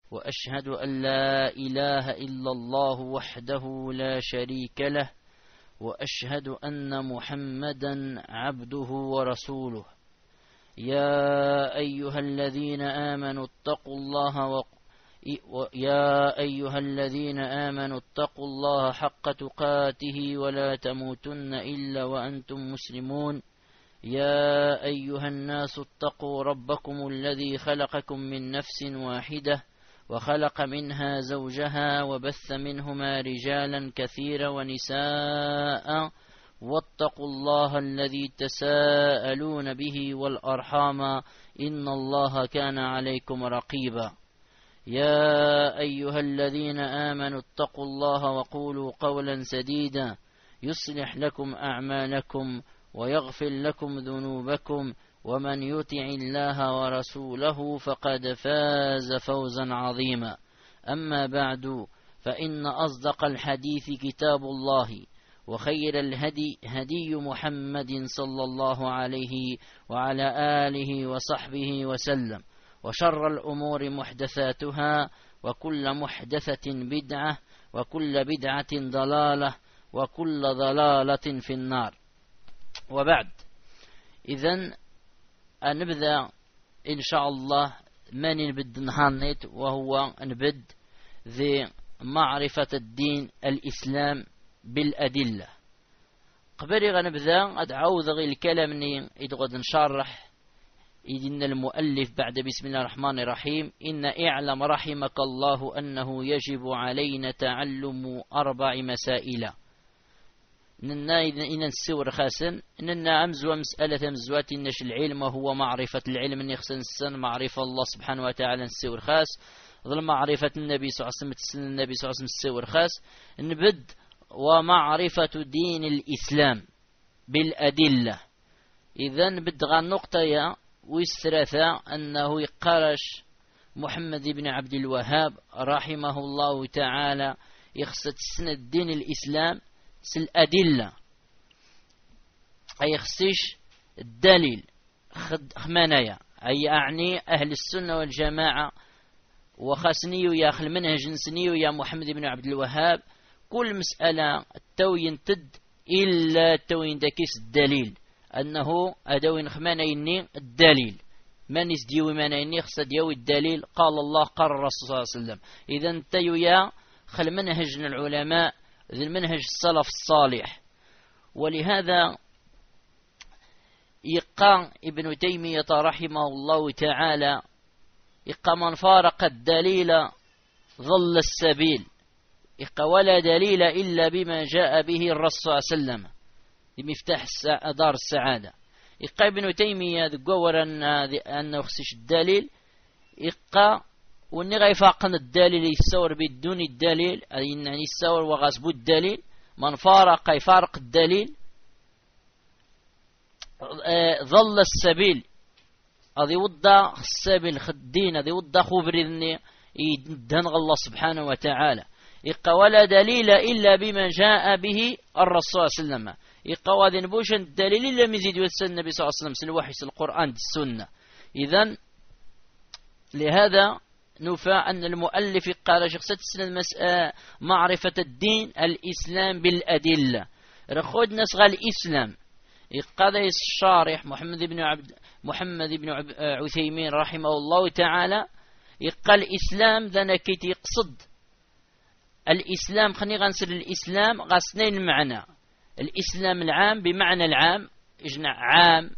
وأشهد أن لا إله إلا الله وحده لا شريك له، وأشهد أن محمدا عبده ورسوله. يا أيها الذين آمنوا اتقوا الله حق تقاته ولا تموتن إلا وأنتم مسلمون. يا أيها الناس اتقوا ربكم الذي خلقكم من نفس واحدة وخلق منها زوجها وبث منهما رجالا كثيرا ونساء، واتقوا الله الذي تساءلون به والأرحام إن الله كان عليكم رقيبا. يا أيها الذين آمنوا اتقوا الله وقولوا قولا سديدا يصلح لكم أعمالكم ويغفر لكم ذنوبكم، ومن يطع الله ورسوله فقد فاز فوزا عظيما. أما بعد، فإن أصدق الحديث كتاب الله، وخير الهدي هدي محمد صلى الله عليه وعلى آله وصحبه وسلم، وشر الأمور محدثاتها، وكل محدثة بدعة، وكل بدعة ضلالة، وكل ضلالة في النار. وبعد، إذن نبدأ إن شاء الله ما نبدأ نهانيت، وهو نبدأ ذي معرفة الدين الإسلام بالأدلة. قبل غنبدأ أدعوذ غي الكلام إدغد نشرح إن المؤلف بعد بسم الله الرحمن الرحيم إن اعلم رحمك الله أنه يجب علينا تعلم 4 مسائل. إن السور خاسن إن أمزوا مسألة مزوات إنش العلم هو معرفة العلم إن يخسن السن معرفة الله سبحانه وتعالى السور خاس، ظل معرفة النبي صلى الله عليه وسلم النبي صلى الله عليه وسلم السور خاس. نبد ومعرفة دين الإسلام بالأدلة. إذن بدغى النقطة يا والثلاثة أنه يقارش محمد بن عبد الوهاب رحمه الله تعالى يخصد سنة دين الإسلام الأدلة، أي يخصيش الدليل خمانية، أي يعني أهل السنة والجماعة وخاسنيو يا أخل منهج نسنيو يا محمد بن عبد الوهاب كل مسألة التوين تد إلا التوين داكيس الدليل، أنه أدوين خمانيني الدليل من يسديو مانيني خصد يوي الدليل قال الله قال الرسول صلى الله عليه وسلم. إذن تيو يا خل منهج العلماء ذي المنهج السلف الصالح. ولهذا يقى ابن تيمية رحمه الله تعالى يقى من فارق الدليل ظل السبيل، يقى ولا دليل إلا بما جاء به الرسول صلى الله عليه وسلم بمفتاح دار السعادة. يقى ابن تيمية ذكور أنه خصيش الدليل، يقى واني غيفاقن الدليل يستور بدون الدليل، يعني يستور وغاسبو الدليل. من فارق يفارق الدليل ظل السبيل، هذا يوضع السبيل خدين، هذا يوضع خبرني يدهن الله سبحانه وتعالى. يقى ولا دليل إلا بما جاء به الرسول صلى الله عليه وسلم، يقى وذن بوش الدليل إلا مزيد وسن النبي صلى الله عليه وسلم سلوحي القرآن السنة. إذن لهذا نفى أن المؤلف قال شخصة سنة معرفة الدين الإسلام بالأدلة. رخود نسغى الإسلام قال الشارح محمد بن عثيمين رحمه الله تعالى يقال الإسلام ذا كيت يقصد الإسلام. خلني غنسر الإسلام غسنين المعنى، الإسلام العام بمعنى العام إجنع عام،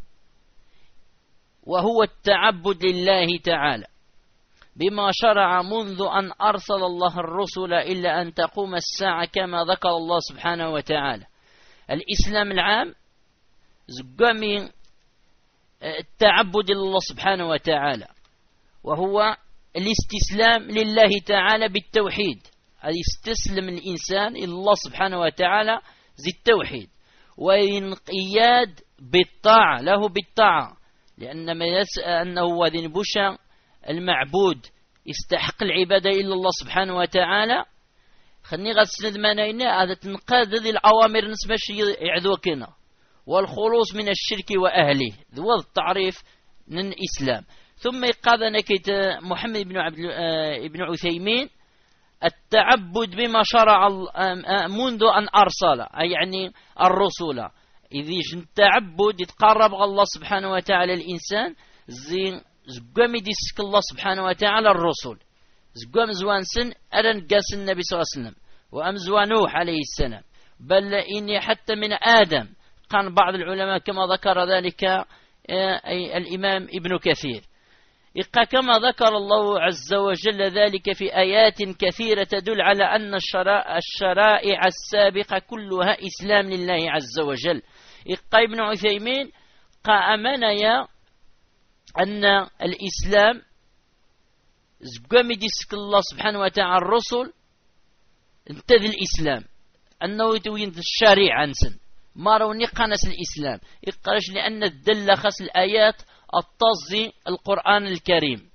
وهو التعبد لله تعالى بما شرع منذ أن أرسل الله الرسل إلا أن تقوم الساعة كما ذكر الله سبحانه وتعالى. الإسلام العام زقامي التعبد لله سبحانه وتعالى، وهو الاستسلام لله تعالى بالتوحيد، يستسلم الإنسان إلى الله سبحانه وتعالى زي التوحيد، وينقياد بالطاعة له بالطاعة، لأن ما أنه وذن بشا المعبود يستحق العبادة إلا الله سبحانه وتعالى. خلني غسند مانينا هذا تنقاد ذي الأوامر نسبة يعذوكنا والخلوص من الشرك وأهله، ذو التعريف من الإسلام. ثم يقاذ نكيت محمد بن عثيمين التعبد بما شرع منذ أن أرسل، أي يعني الرسول، إذ التعبد يتقرب الله سبحانه وتعالى الإنسان زقام يدسك الله سبحانه وتعالى الرسل زقام زوان سن أرن قاس النبي صلى الله عليه وسلم وأمزوان نوح عليه السلام، بل إني حتى من آدم. قال بعض العلماء كما ذكر ذلك أي الإمام ابن كثير، كما ذكر الله عز وجل ذلك في آيات كثيرة تدل على أن الشرائع السابقة كلها إسلام لله عز وجل. ابن عثيمين أمنيا أن الإسلام زقام يدسك الله سبحانه وتعالى الرسل انتذ الإسلام أنه يتوين الشريعة أنسن ما روني قنس الإسلام يقرش لأن الدل خس الآيات التصدي القرآن الكريم.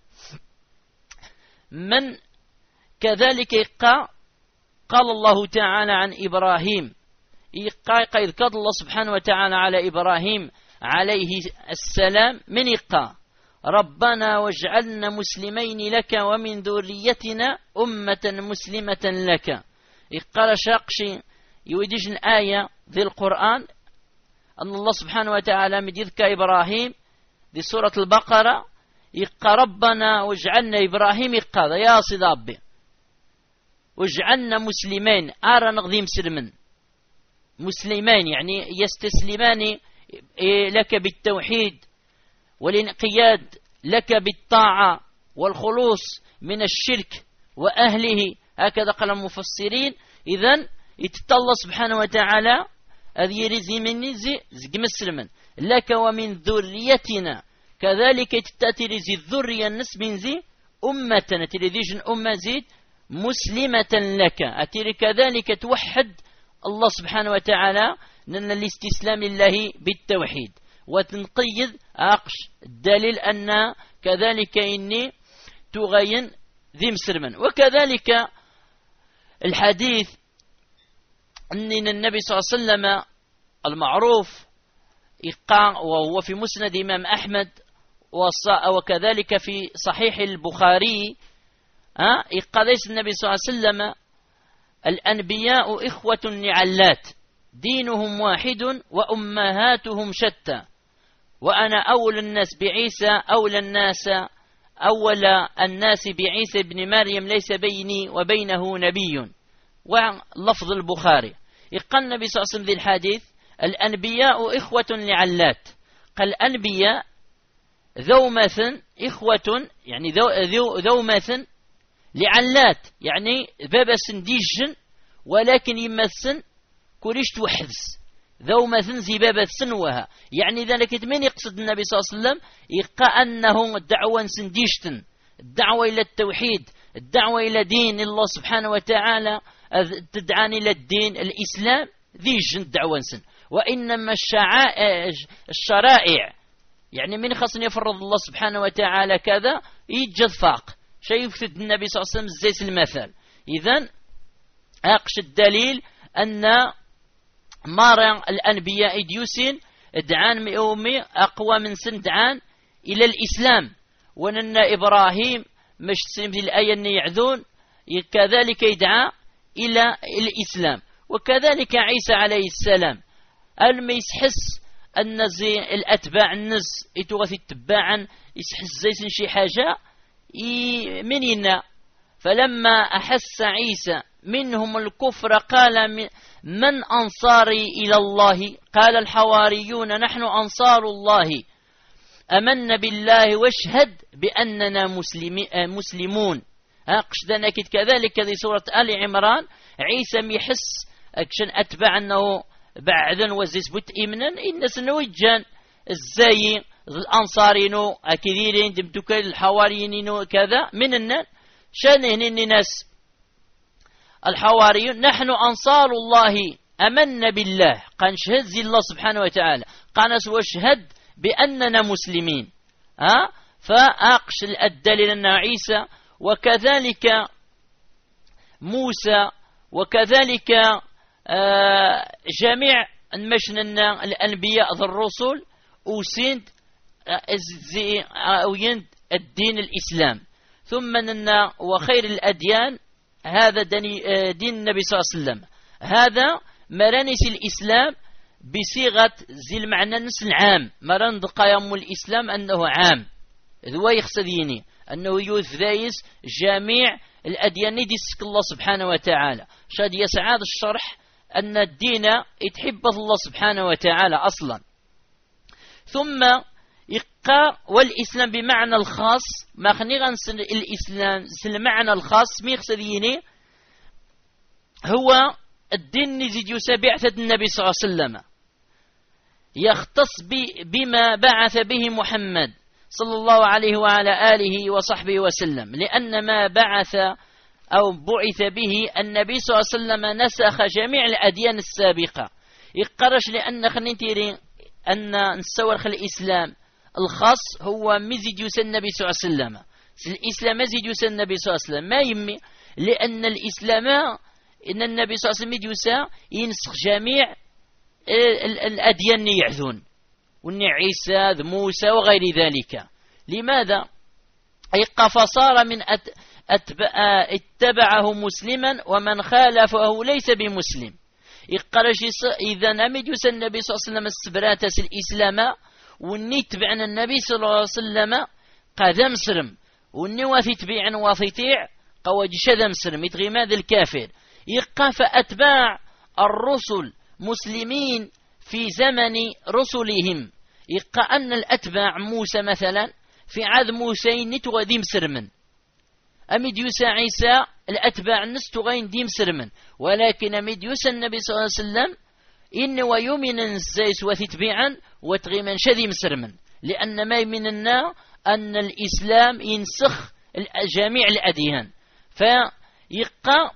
من كذلك قال الله تعالى عن إبراهيم إذ قال الله سبحانه وتعالى على إبراهيم عليه السلام من ربنا واجعلنا مسلمين لك ومن ذريتنا أمة مسلمة لك. قال شاقشي يوديش الآية ذي القرآن أن الله سبحانه وتعالى مديذك إبراهيم ذي سورة البقرة ربنا واجعلنا إبراهيم يا صدابي واجعلنا مسلمين أرى نغذي مسلمين يعني يستسلمان لك بالتوحيد والانقياد لك بالطاعة والخلوص من الشرك وأهله، هكذا قال المفسرين. إذن يتطلع سبحانه وتعالى هذه رزي من زي مسلما لك ومن ذريتنا، كذلك تأتي رزي الذرية النس من زي أمة تريديش أمة زيد مسلمة لك، أتري كذلك توحد الله سبحانه وتعالى لأن الاستسلام لله بالتوحيد وتنقيد عقش الدليل أن كذلك إني تغين ذي مسلما. وكذلك الحديث أن النبي صلى الله عليه وسلم المعروف وهو في مسند إمام أحمد وكذلك في صحيح البخاري قال النبي صلى الله عليه وسلم الأنبياء إخوة لعلات دينهم واحد وأمهاتهم شتى وأنا أولى الناس بعيسى أولى الناس بعيسى بن مريم ليس بيني وبينه نبي. ولفظ البخاري قال النبي صلى الله عليه وسلم ذي الحديث الأنبياء إخوة لعلات، قال الأنبياء ذو مثل إخوة يعني ذو مثل لعلات يعني بابا سنديجن ولكن يمثل كلش توحدس ذو مثل زي بابا سنوها، يعني ذلك من يقصد النبي صلى الله عليه وسلم يقى أنه الدعوة سنديجتن الدعوة إلى التوحيد الدعوة إلى دين الله سبحانه وتعالى تدعاني إلى الدين الإسلام ذي جن دعوة سن، وإنما الشرائع يعني من خاص يفرض الله سبحانه وتعالى كذا يجد فاق شيء يفسد النبي صلى الله عليه وسلم زيس المثل. إذن أقش الدليل أن مارا الأنبياء ديوسين دعان مئومي أقوى من سن دعان إلى الإسلام، وأن إبراهيم مش تسلم في الآية أن يعذون كذلك يدعى إلى الإسلام. وكذلك عيسى عليه السلام ما يسحس أن زي الأتباع الناس يتوغث التباعا يسحس زي شي حاجة مننا، فلما أحس عيسى منهم الكفر قال من أنصاري إلى الله قال الحواريون نحن أنصار الله أمنا بالله واشهد بأننا مسلمون. قشدنا كذلك ذي سورة آل عمران عيسى ميحس أكشن أتبع أنه بعدا وزيس بوت إمنا إن سنوجان الزاي الأنصارين أكثيرين دمتك الحواريين كذا من الناس شانهن الناس الحواريون نحن أنصار الله أمنا بالله قال شهد زي الله سبحانه وتعالى قال واشهد بأننا مسلمين. فأقش الدليل أن عيسى وكذلك موسى وكذلك جميع المشنن الأنبياء ذو الرسل وسند الدين الإسلام. ثم أن وخير الأديان هذا دين النبي صلى الله عليه وسلم. هذا مرانس الإسلام بصيغة زي المعنى نس العام، مران قيام الإسلام أنه عام، ذو يخصديني أنه يوث ذايس جميع الأديان ديسك الله سبحانه وتعالى. شاد يسعاد الشرح أن الدين يتحب الله سبحانه وتعالى أصلا. ثم يقى والإسلام بمعنى الخاص، ما خنيغا الإسلام المعنى الخاص ميخصديني هو الدين نزيد يسابعثة النبي صلى الله عليه وسلم، يختص بما بعث به محمد صلى الله عليه وعلى آله وصحبه وسلم، لأن ما بعث أو بعث به النبي صلى الله عليه وسلم نسخ جميع الأديان السابقة. يقرش لأن خنينتيري أن نستورخ الإسلام الخاص هو مزيد يسى النبي صلى الله عليه وسلم. الإسلام مزيد يسى النبي صلى الله عليه وسلم ما يمي، لأن الإسلام إن النبي صلى الله عليه وسلم يسى ينسخ جميع الأديان يعذون، وأن عيسى موسى وغير ذلك. لماذا؟ أي فصار من اتبعه مسلما ومن خالفه ليس بمسلم. يقرش إذا نمد يسى النبي صلى الله عليه وسلم السبراتس الإسلام وني تبعنا النبي صلى الله عليه وسلم قدم سرم، وني واثي تبيعا واثيتيع قواج شذم سرم يتغي ماذا الكافر. يقى فأتباع الرسل مسلمين في زمن رسلهم. يقى أن الأتباع موسى مثلا في عهد موسى نتوى ديم سرمن، أمد يوسى عيسى الأتباع نستو غين ديم سرمن، ولكن أمد يوسى النبي صلى الله عليه وسلم إن ويؤمن الزيس وتتبيعا وتغي من شذي مسرمن، لأن ما يمننا أن الإسلام ينسخ جميع الأديان. فيقى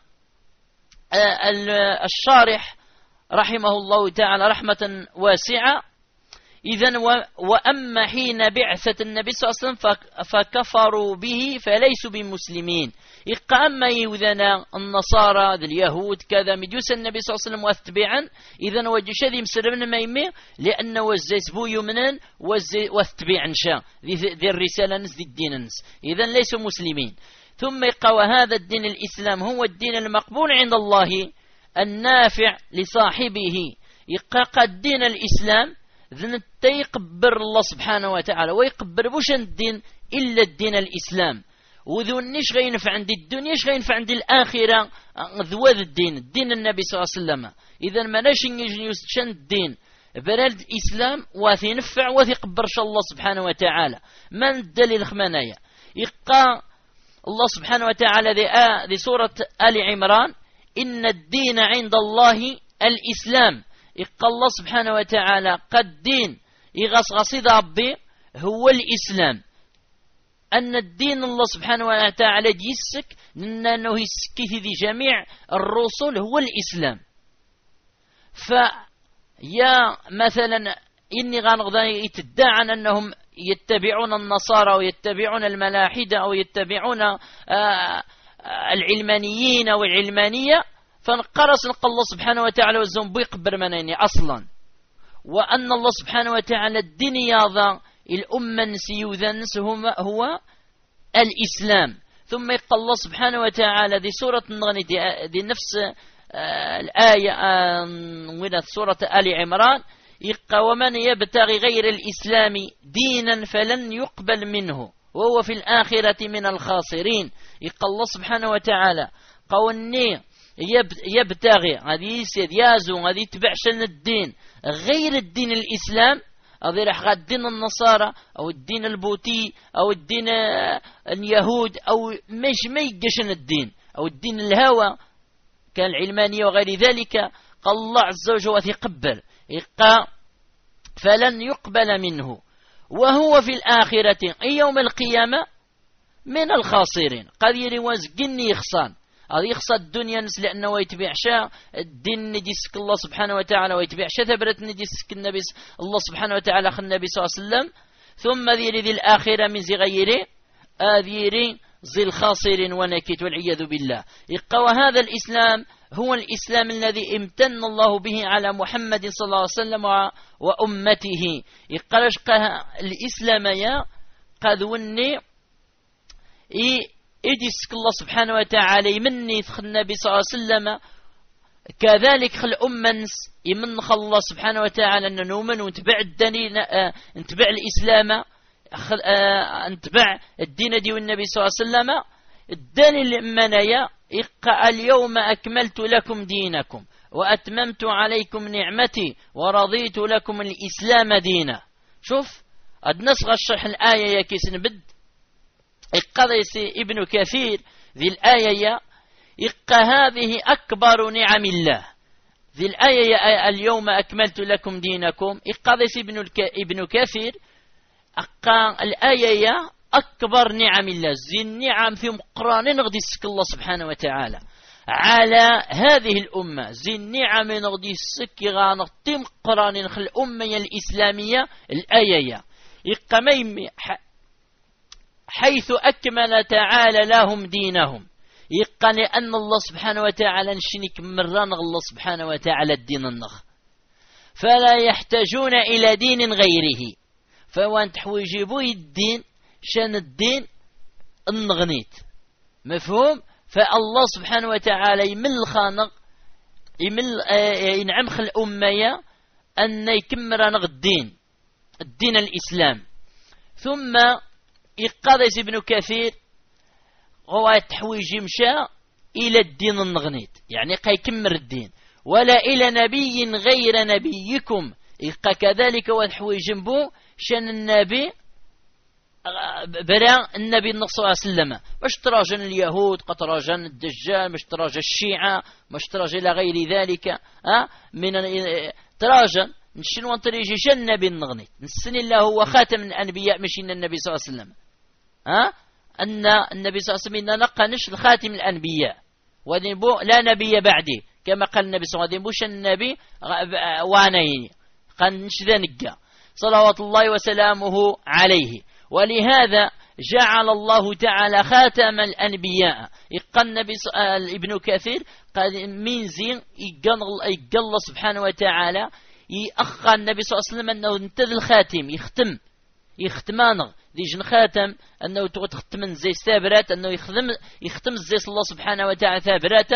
الشارح رحمه الله تعالى رحمة واسعة إذن وأما حين بعثة النبي صلى الله عليه وسلم فكفروا به فليسوا بمسلمين. أما إذن النصارى اليهود كذا مجوس النبي صلى الله عليه وسلم واتبعا إذن وجش ذي مسلمين ما يمي، لأنه وزيس بو يمنن واتبعا شاء ذي الرسالة نس ذي الدين نس، إذن ليسوا مسلمين. ثم يقى وهذا الدين الإسلام هو الدين المقبول عند الله النافع لصاحبه. يقى الدين الإسلام ذن يقبر الله سبحانه وتعالى ويقبر بوش الدين إلا الدين الإسلام، وذو نيش غينفع عند الدنيا ايش غينفع عند الآخرة ذو الدين النبي صلى الله عليه وسلم. إذا ما ناش يشن الدين براد الإسلام واثي نفع واثي قبرش الله سبحانه وتعالى. من الدليل خمانايا يقى الله سبحانه وتعالى ذي سورة آل عمران إن الدين عند الله الإسلام. يقى الله سبحانه وتعالى قد دين يغصغصي ربي هو الإسلام، أن الدين الله سبحانه وتعالى يسك أنه يسكي في جميع الرسل هو الإسلام. فيا مثلا إني غانغضا يتدعى أنهم يتبعون النصارى ويتبعون الملاحدة أو يتبعون العلمانيين أو العلمانية، فنقرص الله سبحانه وتعالى والزنبو يقبر منيني أصلا، وأن الله سبحانه وتعالى الدين ياضا الأمة نسيوذنس هو الإسلام. ثم يقول الله سبحانه وتعالى دي سورة النغني دي نفس الآية من سورة آل عمران يقى ومن يبتغي غير الإسلام دينا فلن يقبل منه وهو في الآخرة من الخاسرين. يقى الله سبحانه وتعالى قوني يبتغي هذه يسيد يازو هذه يتبع شلن الدين غير الدين الإسلام، هذه راح الدين النصارى أو الدين البوتي أو الدين اليهود أو مش ما يجشن الدين أو الدين الهوى كالعلمانية وغير ذلك. قال الله عز وجل وتقبل يقى فلن يقبل منه وهو في الآخرة يوم القيامة من الخاسرين. قد يرواز جني يخصان هذا يخصى الدنيا نس لأنه يتبع شاء الدين نديسك الله سبحانه وتعالى ويتبع شاء ثبرت نديسك النبي الله سبحانه وتعالى خل النبي صلى الله عليه وسلم. ثم ذي الآخرة من زي غيره ذيري زي الخاسرين ونكت والعياذ بالله. يقى وهذا الإسلام هو الإسلام الذي امتن الله به على محمد صلى الله عليه وسلم وأمته. يقى الإسلام يا قد وني إديسك الله سبحانه وتعالى يمني خل النبي صلى الله عليه وسلم كذلك خل أمنس يمن خل الله سبحانه وتعالى أن نؤمن ونتبع الدين نتبع الإسلام نتبع الدين دي والنبي صلى الله عليه وسلم الدليل المنايا اليوم أكملت لكم دينكم وأتممت عليكم نعمتي ورضيت لكم الإسلام دينا. شوف نصغى الشرح الآية يا كيس نبد قضيس ابن كثير ذي الآية هذه أكبر نعم الله. ذي الآية اليوم أكملت لكم دينكم قضيس ابن كثير الآية أكبر نعم الله. زي النعم في مقران نغدي السك الله سبحانه وتعالى على هذه الأمة. زي النعم نغدي السك غانغتي مقران نخل الأمة الإسلامية الآية حيث أكمل تعالى لهم دينهم لأن الله سبحانه وتعالى نشنك مران الله سبحانه وتعالى الدين النخ فلا يحتاجون إلى دين غيره. فوانت حويجيبوا الدين شان الدين النغنيت مفهوم. فالله سبحانه وتعالى يمل الخانق ينعم خل الأمية أن يكمر نغ الدين الإسلام. ثم يقضي ابن كثير هو تحويج مشى إلى الدين النغنيت يعني يكمر الدين ولا إلى نبي غير نبيكم كذلك وتحويج بو شان النبي برا النبي صلى الله عليه وسلم مش تراجن اليهود قد تراجن الدجال مش تراجن الشيعة مش تراجن إلى غير ذلك من تراجن نشنو تريجي شن النبي النغنيت نسن الله هو خاتم الأنبياء مش إن النبي صلى الله عليه وسلم أن النبي صلى الله عليه وسلم نقنش الخاتم الأنبياء وذن بو لا نبي بعدي كما قال النبي صلى الله عليه وسلم بوش النبي واني قنش ذنقا صلوات الله وسلامه عليه. ولهذا جعل الله تعالى خاتم الأنبياء. يقال النبي ابن كثير قال من زين يقال الله سبحانه وتعالى يأخى النبي صلى الله عليه وسلم أنه انتذ الخاتم يختمان ذي جن خاتم أنه تختم زي ثابرات أنه يختم زي الله سبحانه وتعالى ثابرات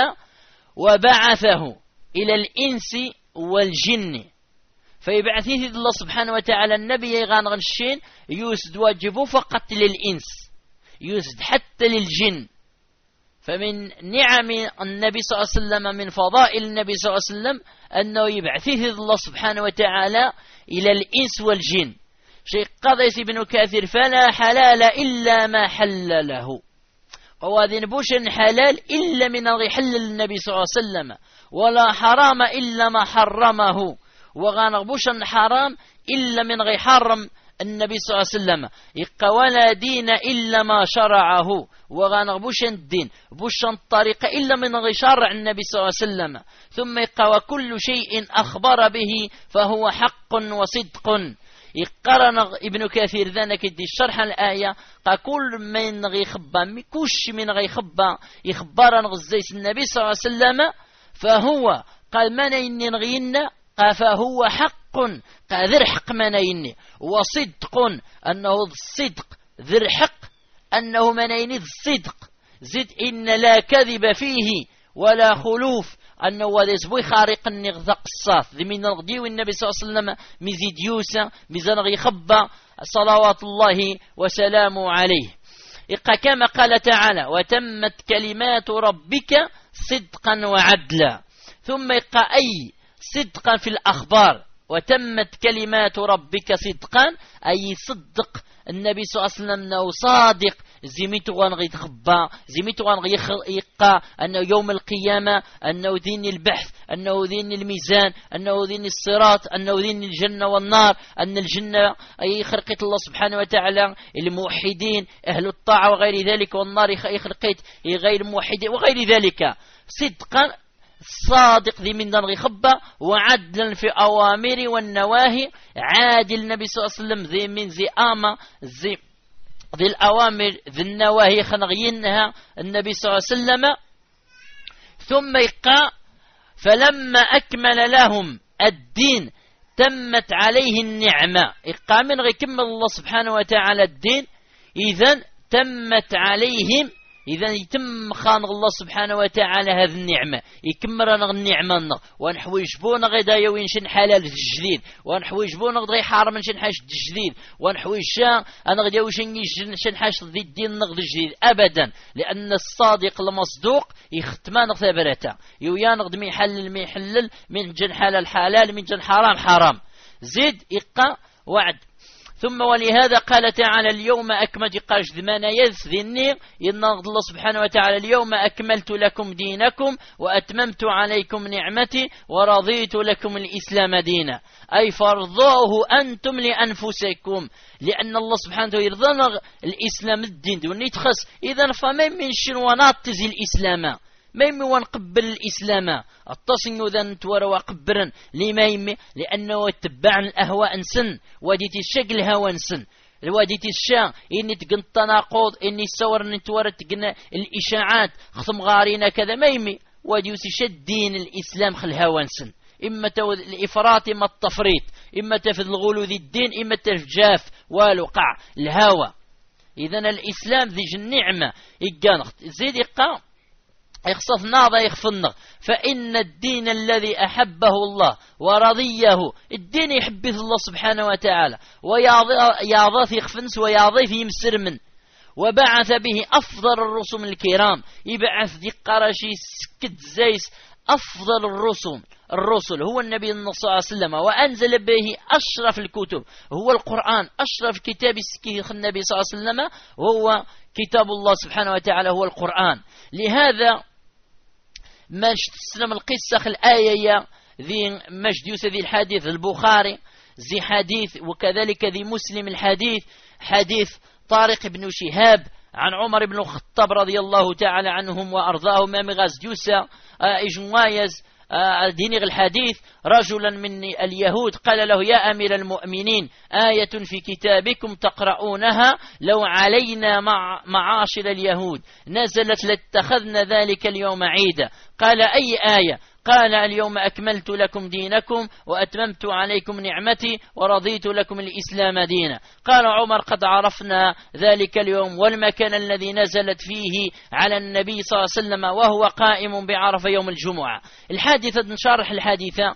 وبعثه إلى الإنس والجن فيبعثيه الله سبحانه وتعالى النبي يغانغ الشين يوسد واجبه فقط للإنس يوسد حتى للجن. فمن نعم النبي صلى الله عليه وسلم من فضائل النبي صلى الله عليه وسلم أنه يبعثيه الله سبحانه وتعالى إلى الإنس والجن. شيء قضيس ابن كثير فلا حلال إلا ما حل له وذين بوش حلال إلا من يحل النبي صلى الله عليه وسلم ولا حرام إلا ما حرمه وغانغبوش حرام إلا من غي حرم النبي صلى الله عليه وسلم. ولا دين إلا ما شرعه وغانغبوش الدين بوش الطريقة إلا من غي شرع النبي صلى الله عليه وسلم. ثم وكل شيء أخبر به فهو حق وصدق. يقرن ابن كثير ذلك دي الشرح الآية كل من غي خبا كوش من غي خبا يخبرن غزيس النبي صلى الله عليه وسلم فهو قال من ينغينا فهو حق ذر حق منيني وصدق أنه الصدق ذر حق أنه منيني الصدق زد إن لا كذب فيه ولا خلوف أنه وذي خارق النغذق الصاف ذي من نغدي والنبي صلى الله عليه وسلم مزيد يوسى مزنغي خبا صلوات الله وسلامه عليه. كما قال تعالى وتمت كلمات ربك صدقا وعدلا. ثم أي صدقا في الأخبار وتمت كلمات ربك صدقا أي صدق النبي صلى الله عليه وسلم أنه صادق زميتو غنغي تخبى زميتو غنغي يقى أنه يوم القيامة أنه دين البحث أنه دين الميزان أنه دين الصراط أنه دين الجنة والنار أن الجنة أي خلقت الله سبحانه وتعالى الموحدين أهل الطاعة وغير ذلك والنار خلقت غير الموحدين وغير ذلك صدقا صادق ذي من دنغي خبة وعدلا في أوامر والنواهي عادل النبي صلى الله عليه وسلم ذي من ذي آمة ذي الأوامر ذي النواهي خنغينها النبي صلى الله عليه وسلم. ثم يقع فلما أكمل لهم الدين تمت عليه النعمة. يقع من غي كمل الله سبحانه وتعالى الدين إذن تمت عليهم. إذا يتم خانغ الله سبحانه وتعالى هذه النعمة، يكمرنا النعمة ونحويجبونا غدا يوين شن حلال الجديد، ونحويجبونا غدا حرام شن حاش الجديد، ونحويجا أنا غدا شن حاش ضد الدين نغد الجديد أبدا. لأن الصادق المصدوق يختمان ثبرته يويا نغد مي يحلل من جن حلال حلال من جن حرام حرام. زيد إقا وعد. ثم ولهذا قال تعالى اليوم أكملت قاش ذمانا يذني إن الله سبحانه وتعالى اليوم أكملت لكم دينكم وأتممت عليكم نعمتي ورضيت لكم الإسلام دينا، أي فرضوه أنتم لأنفسكم، لأن الله سبحانه وتعالى يرضى الإسلام الدين دون يتخص. إذا فما من شنوانات الإسلام ما يمي ونقبل الإسلام التصن ذا نتورى وقبرا لما يمي، لأنه يتبع الأهواء نسن وديتي الشكل هوا نسن وديتي الشا إني تقن التناقض إني الصور نتورى تقن الإشاعات خصم غارينا كذا ما يمي وديوسي شد دين الإسلام خل هوا نسن، إما الإفراط إما التفريط، إما تفذ الغلو ذي الدين إما تفجاف والوقع الهوى. إذا الإسلام ذي النعمة إقانخت زيد إقا يخصف ناضا يخفنغ. فإن الدين الذي أحبه الله ورضيه الدين يحبه الله سبحانه وتعالى ويعضث يخفنس ويعضث يمسر من، وبعث به أفضل الرسل الكرام. يبعث دي قرشي سكت زيس أفضل الرسل هو النبي صلى الله عليه وسلم، وأنزل به أشرف الكتب هو القرآن، أشرف كتاب النبي صلى الله عليه وسلم وهو كتاب الله سبحانه وتعالى هو القرآن. لهذا مش تسلم القصة الآية ذي مجدوس ذي الحديث البخاري زي حديث، وكذلك ذي مسلم الحديث حديث طارق بن شهاب عن عمر بن الخطاب رضي الله تعالى عنهم وأرضاهم ما مغاز جوسا إجموايز ديني الحديث رجلا من اليهود قال له يا أمير المؤمنين آية في كتابكم تقرؤونها لو علينا معاشر اليهود نزلت لاتخذنا ذلك اليوم عيدا. قال أي آية؟ قال اليوم أكملت لكم دينكم وأتممت عليكم نعمتي ورضيت لكم الإسلام دينا. قال عمر قد عرفنا ذلك اليوم والمكان الذي نزلت فيه على النبي صلى الله عليه وسلم وهو قائم بعرفة يوم الجمعة. الحادثة نشرح الحادثة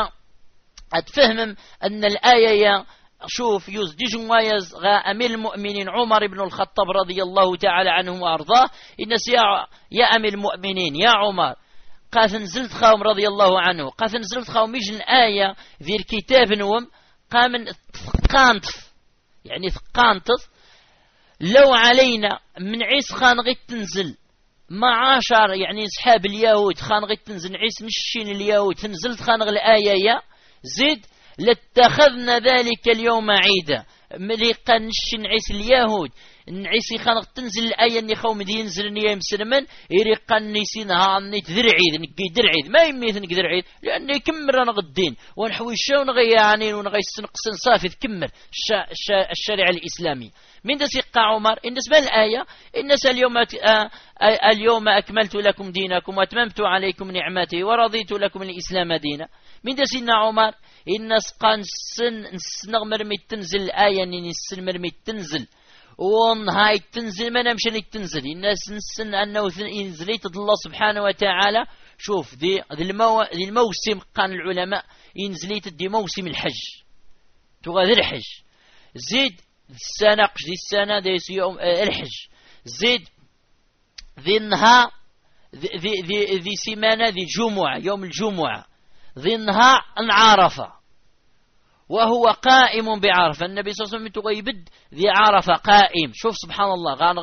أتفهم أن الآية شوف يزدج وايز أمير المؤمنين عمر بن الخطاب رضي الله تعالى عنه وأرضاه إنس يا أمير المؤمنين يا عمر قاث نزلت خاوم رضي الله عنه قاث نزلت خاوم يجن الآية ذي الكتاب نوم قام ثقانتف يعني ثقانتف لو علينا من عيس خان غيت تنزل معاشر يعني أصحاب اليهود خان غيت تنزل عيس نشين اليهود تنزلت خان الآية يا زيد لاتخذنا ذلك اليوم عيدا مليقا نشين عيس اليهود نعيسي خانق تنزل الآية اللي خوم دي ينزل نيا مسلمان يريقا نيسي نهار نيت ذرعيد نكي درعيد ما يميث نك درعيد لأن يكمر نغدين ونحوي الشا ونغي يعني ونغي السنقسن صافي تكمل الشريعة الإسلامي. من دس يقع عمر إن دس بالآية إنس اليوم أكملت لكم دينكم وأتممت عليكم نعمتي ورضيت لكم الإسلام دينا. من دس إن عمر إنس قان نغمر ميت تنزل الآية نسن مرمي تنزل ونهاية تنزل ما نمشي لك تنزل الناس نسن أنه ينزليت الله سبحانه وتعالى. شوف ذي الموسم قال العلماء ينزليت دي موسم الحج تغادر الحج زيد السنة قش دي السنة دي يوم الحج زيد ذي النهار ذي سيمانة ذي جمعة يوم الجمعة ذي النهار عرفة وهو قائم بعرفة. النبي صلى الله عليه وسلم تغيبد ذي عرفة قائم. شوف سبحان الله غان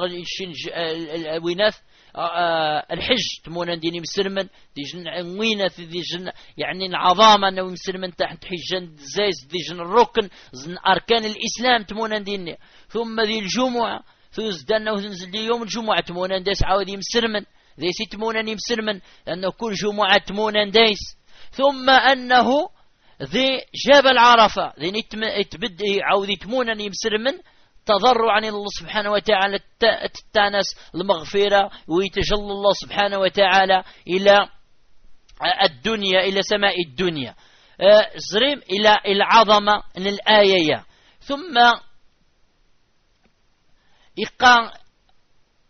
ويناث الحج تمونا ديني مسلمن دي جن ويناث دي جن يعني العظامة انه مسلمن تحت حجان زيز دي جن الركن زن اركان الاسلام تمونا ديني. ثم ذي الجمعة ثوزدنا تنزل دي يوم الجمعة تمونا ديس عاودي مسلمن ذي سي تمونا مسلمن لانه كل جمعة تمونا ديس. ثم انه ذي جبل عرفة ذي يتبدي عاودي تمونا يمسرمن تضرعا الله سبحانه وتعالى التانس المغفرة ويتجلى الله سبحانه وتعالى إلى الدنيا إلى سماء الدنيا زريم إلى العظمة الآية. ثم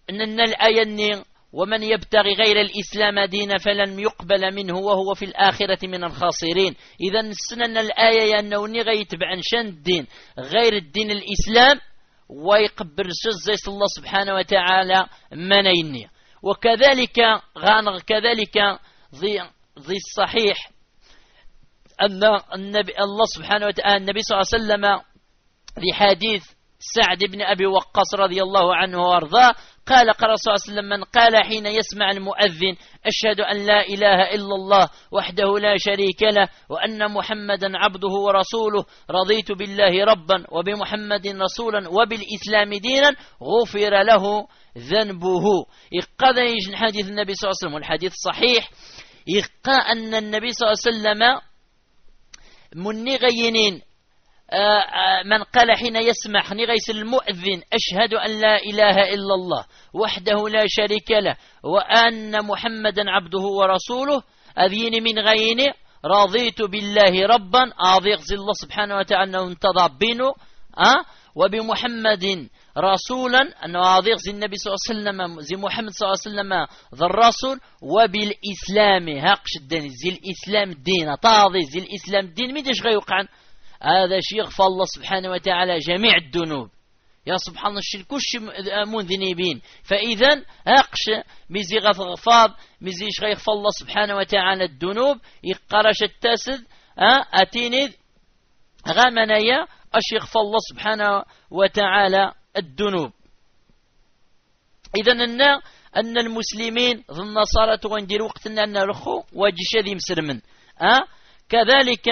أن الآية ومن يبتغي غير الإسلام دينا فلن يقبل منه وهو في الآخرة من الخاسرين. إذا السنة الآية أنه غيتبع شان الدين غير الدين الإسلام ويقبل زي الله سبحانه وتعالى منيني. وكذلك كذلك ذي الصحيح أن الله سبحانه وتعالى النبي صلى الله عليه وسلم في حديث سعد بن أبي وقاص رضي الله عنه وارضاه قال الرسول صلى الله عليه وسلم من قال حين يسمع المؤذن أشهد أن لا إله إلا الله وحده لا شريك له وأن محمدا عبده ورسوله رضيت بالله ربا وبمحمد رسولا وبالإسلام دينا غفر له ذنبه. إقاد يجن حديث النبي صلى الله عليه وسلم والحديث صحيح إقا أن النبي صلى الله عليه وسلم مني غينين من قال حين يسمع نغيس المؤذن أشهد أن لا إله إلا الله وحده لا شريك له وأن محمدا عبده ورسوله أذين من غيني رضيت بالله ربا أضيق زي الله سبحانه وتعالى انتظى بينه وبمحمد رسولا أنه أضيق زي النبي صلى الله عليه وسلم زي محمد صلى الله عليه وسلم ذا الرسول وبالإسلام هاقش الدين زي الإسلام دين طاضي زي الإسلام دين ميدش غيوقعن هذا شيء يغفى الله سبحانه وتعالى جميع الذنوب. يا سبحان الله الشيء كلش منذنبين. فإذا أقش مزيغة غفاض مزيش غيغفى الله سبحانه وتعالى الذنوب يقرش التاسد أتيني غامنايا أش يغفى الله سبحانه وتعالى الذنوب. إذا أن المسلمين ذو النصارى تغندير وقتنا أن رخو واجيش ذي مسرمن كذلك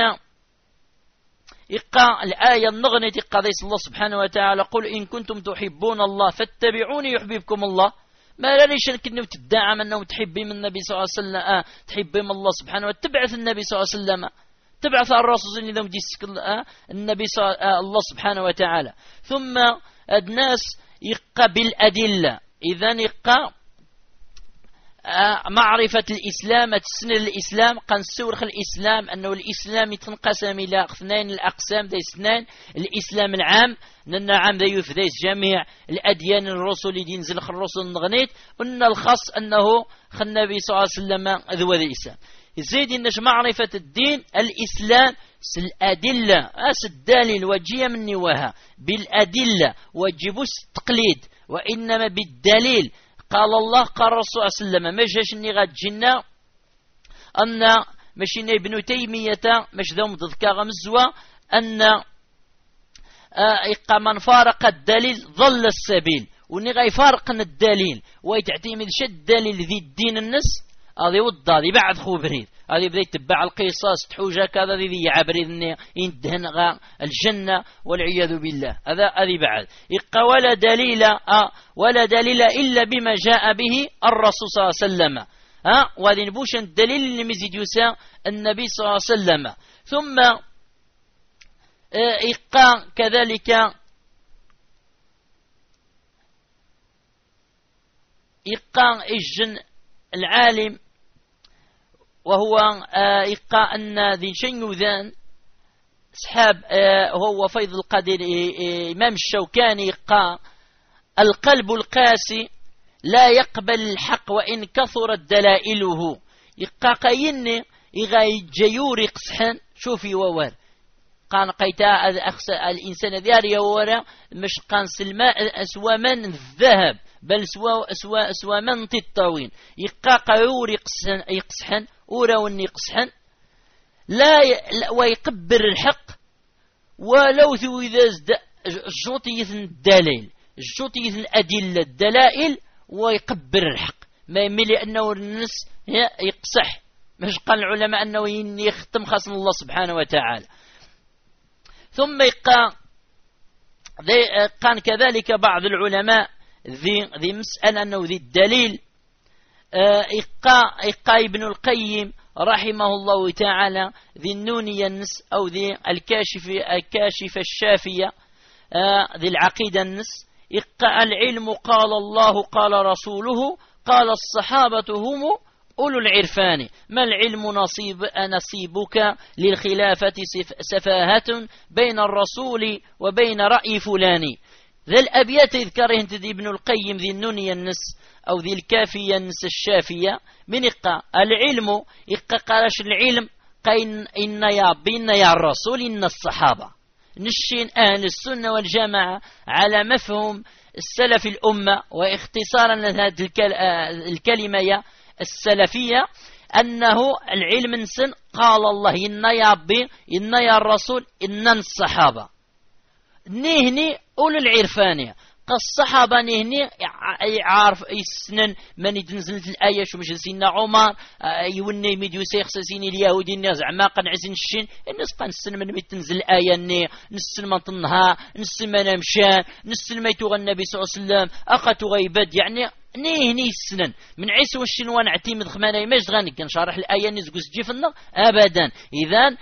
إقا الآية النغنة قضيس الله سبحانه وتعالى قل إن كنتم تحبون الله فاتبعوني يحببكم الله. ما ليش كنو تدعى أنه تحبي من النبي صلى الله عليه وسلم تحبي من الله سبحانه وتعالى تبعث النبي صلى الله عليه وسلم تبعث الرسول إذا مجيسك النبي الله سبحانه وتعالى. ثم الناس إقا بالأدلة. إذن إقا معرفة الإسلام تسن الإسلام قنسورخ الإسلام أنه الإسلام يتنقسم إلى اثنين الأقسام ذي اثنين الإسلام العام لأن عام ذي يفديس جميع الأديان الرسل دين زلخ الرسل نغنيت وأن الخاص أنه النبي صلى الله عليه وسلم ذو الإسلام زيد إنش معرفة الدين الإسلام الأدلة الدليل وجيه من نواها بالأدلة وجبوس التقليد وإنما بالدليل. قال الله قال الرسول صلى الله عليه وسلم ما جاش اني غاتجينا ان ماشي ابن تيميه مش ذوم ضدك غمزوا ان من فارق الدليل ضل السبيل وني غيفارق الدليل ويتعتمد شد الدليل ذي الدين النس هذه وضا هذه بعد خو بريد هذه بدا يتبع القصص تحوجا كذا ذي عبريد يندهن الجنة والعياذ بالله هذه بعد ولا دليل إلا بما جاء به الرسول صلى الله عليه وسلم وهذه نبوش الدليل اللي مزيد يسا النبي صلى الله عليه وسلم. ثم كذلك الجن العالم وهو إقاء أن ذي شنوذان سحاب هو فيض القدير إمام الشوكاني إقاء القلب القاسي لا يقبل الحق وإن كثرت دلائله إقاء قيني إغاي جيوري قصحن شوفي ووار قان قيتا الإنسان ذاري وورا مش قان سلماء أسوى من الذهب بل سوى من الطاوين يقاق يوري يقصحن وراون يقصحن لا ويقبر الحق ولو ذو إذا الجوطية الدليل الجوطية الأدلة الدلائل ويقبر الحق ما يملي أنه الناس يقصح مش قال العلماء أنه يختم خاصم الله سبحانه وتعالى. ثم قال كذلك بعض العلماء ذي مسألة أنه ذي الدليل إقاء ابن القيم رحمه الله تعالى ذي النونية النس أو ذي الكاشف الشافية ذي العقيدة النس إقاء العلم قال الله قال رسوله قال الصحابة هم أولو العرفان ما العلم نصيبك للخلافة سفاهة بين الرسول وبين رأي فلان ذا الأبيات يذكره انت ذي ابن القيم ذي النونية النس أو ذي الكافية النس الشافية من إقا العلم إقا قالش العلم قين إن يا بين يا الرسول إن الصحابة نشين أهل السنة والجماعة على مفهوم السلف الأمة، واختصارا لهذه الكلمة السلفية أنه العلم نسن قال الله إن يا بي إن يا الرسول إن الصحابة نهني أولو العرفانية الصحابة نهني عارف يسنن من يتنزلت الآية شو مش سيدنا عمر يوني ميديو سيخ سيني اليهودي الناس عما قنعزين الشين الناس قنسن من تنزل الآية ني نسن ما طنها نسن ما نمشان نسن ما يتوغى النبي صلى الله عليه وسلم أخت غيبد يعني نهني السنن من عيسى والشنوان اعتمد خمانة يماش غاني كان شارح الآية نزقوس جيفنا أبدا. إذن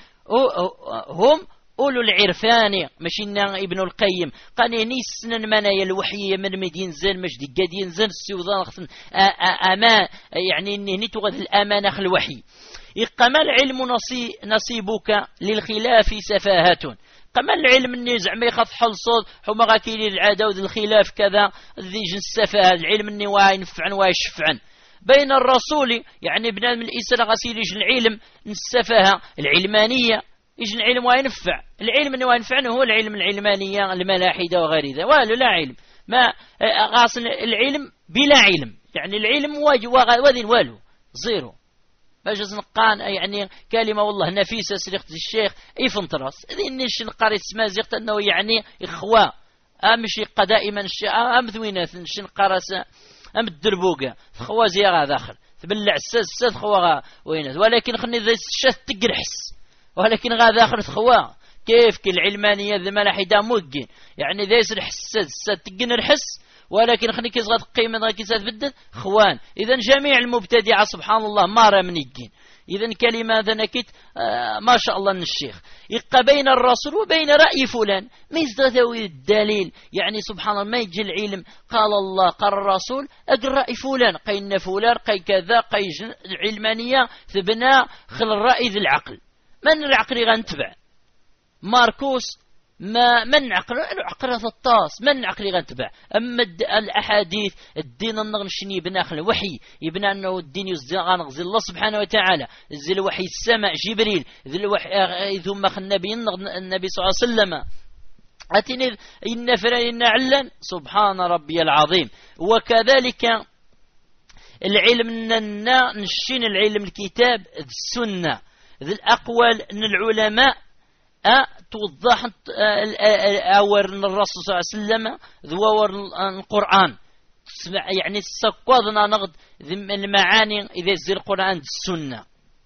هم أولو العرفان ماشينا ابن القيم قال نيسنا منايا الوحية من مدين زين مجدي قادين زين السيوضان أمان يعني إني تغذ الأمانة الوحي إقام العلم نصيبك للخلاف سفاهة قام العلم إني زعما يخاف حل صوت حما غاكيلي العادة وذي الخلاف كذا ذي جنس السفاهة العلم إني واي نفعن واي شفعن بين الرسول يعني بنادم الإنسان غسيل العلم السفاهة العلمانية يجي العلم وينفع العلم اللي وينفعنا هو العلم العلمانية الملاحدة وغير ذا والو لا علم ما غاصل العلم بلا علم يعني العلم وذين والو زيرو باش نقان يعني كلمة والله نفيسة سرقت الشيخ يفنطرس ذي نيش نقاري اسمها زيقت أنه يعني إخوة مش دائما ثوينات نش نقارس الدربوقة خوازي غا داخل تبلع الساد خوا وينات ولكن خلني ذا الشات تقرحس ولكن غادا آخر خوا كيف كالعلمانية ذا ملاحدة موجين يعني ذا يسر حساد تقن الحس ولكن خلني كيز غاد قيمة غاد كيز بدل خوان. إذن جميع المبتدعة سبحان الله ما رمنيجين. إذن كلمة ذا نكت ما شاء الله من الشيخ يبقى بين الرسول وبين رأي فلان ما يزدوي الدليل يعني سبحان الله ما يجي العلم قال الله قال الرسول أقل رأي فلان قينا فلان قي كذا قي العلمانية ثبنا خل الرأي ذي العقل من العقل غنتبع ماركوس ما من عقل الطاس من عقل غنتبع أما الأحاديث الدين النغنشني يبنى خل وحي يبنى أنه الدين يزغنغزي الله سبحانه وتعالى زي الوحي السماء جبريل ذي الوحي ثم النبي صلى الله عليه وسلم أتني إن فرين علن سبحان ربي العظيم. وكذلك العلم نشين العلم الكتاب السنة ذي الأقوال أن العلماء توضح أور الرسول صلى الله عليه وسلم ذوور القرآن يعني السقوضنا نغد المعاني إذا زي القرآن السنة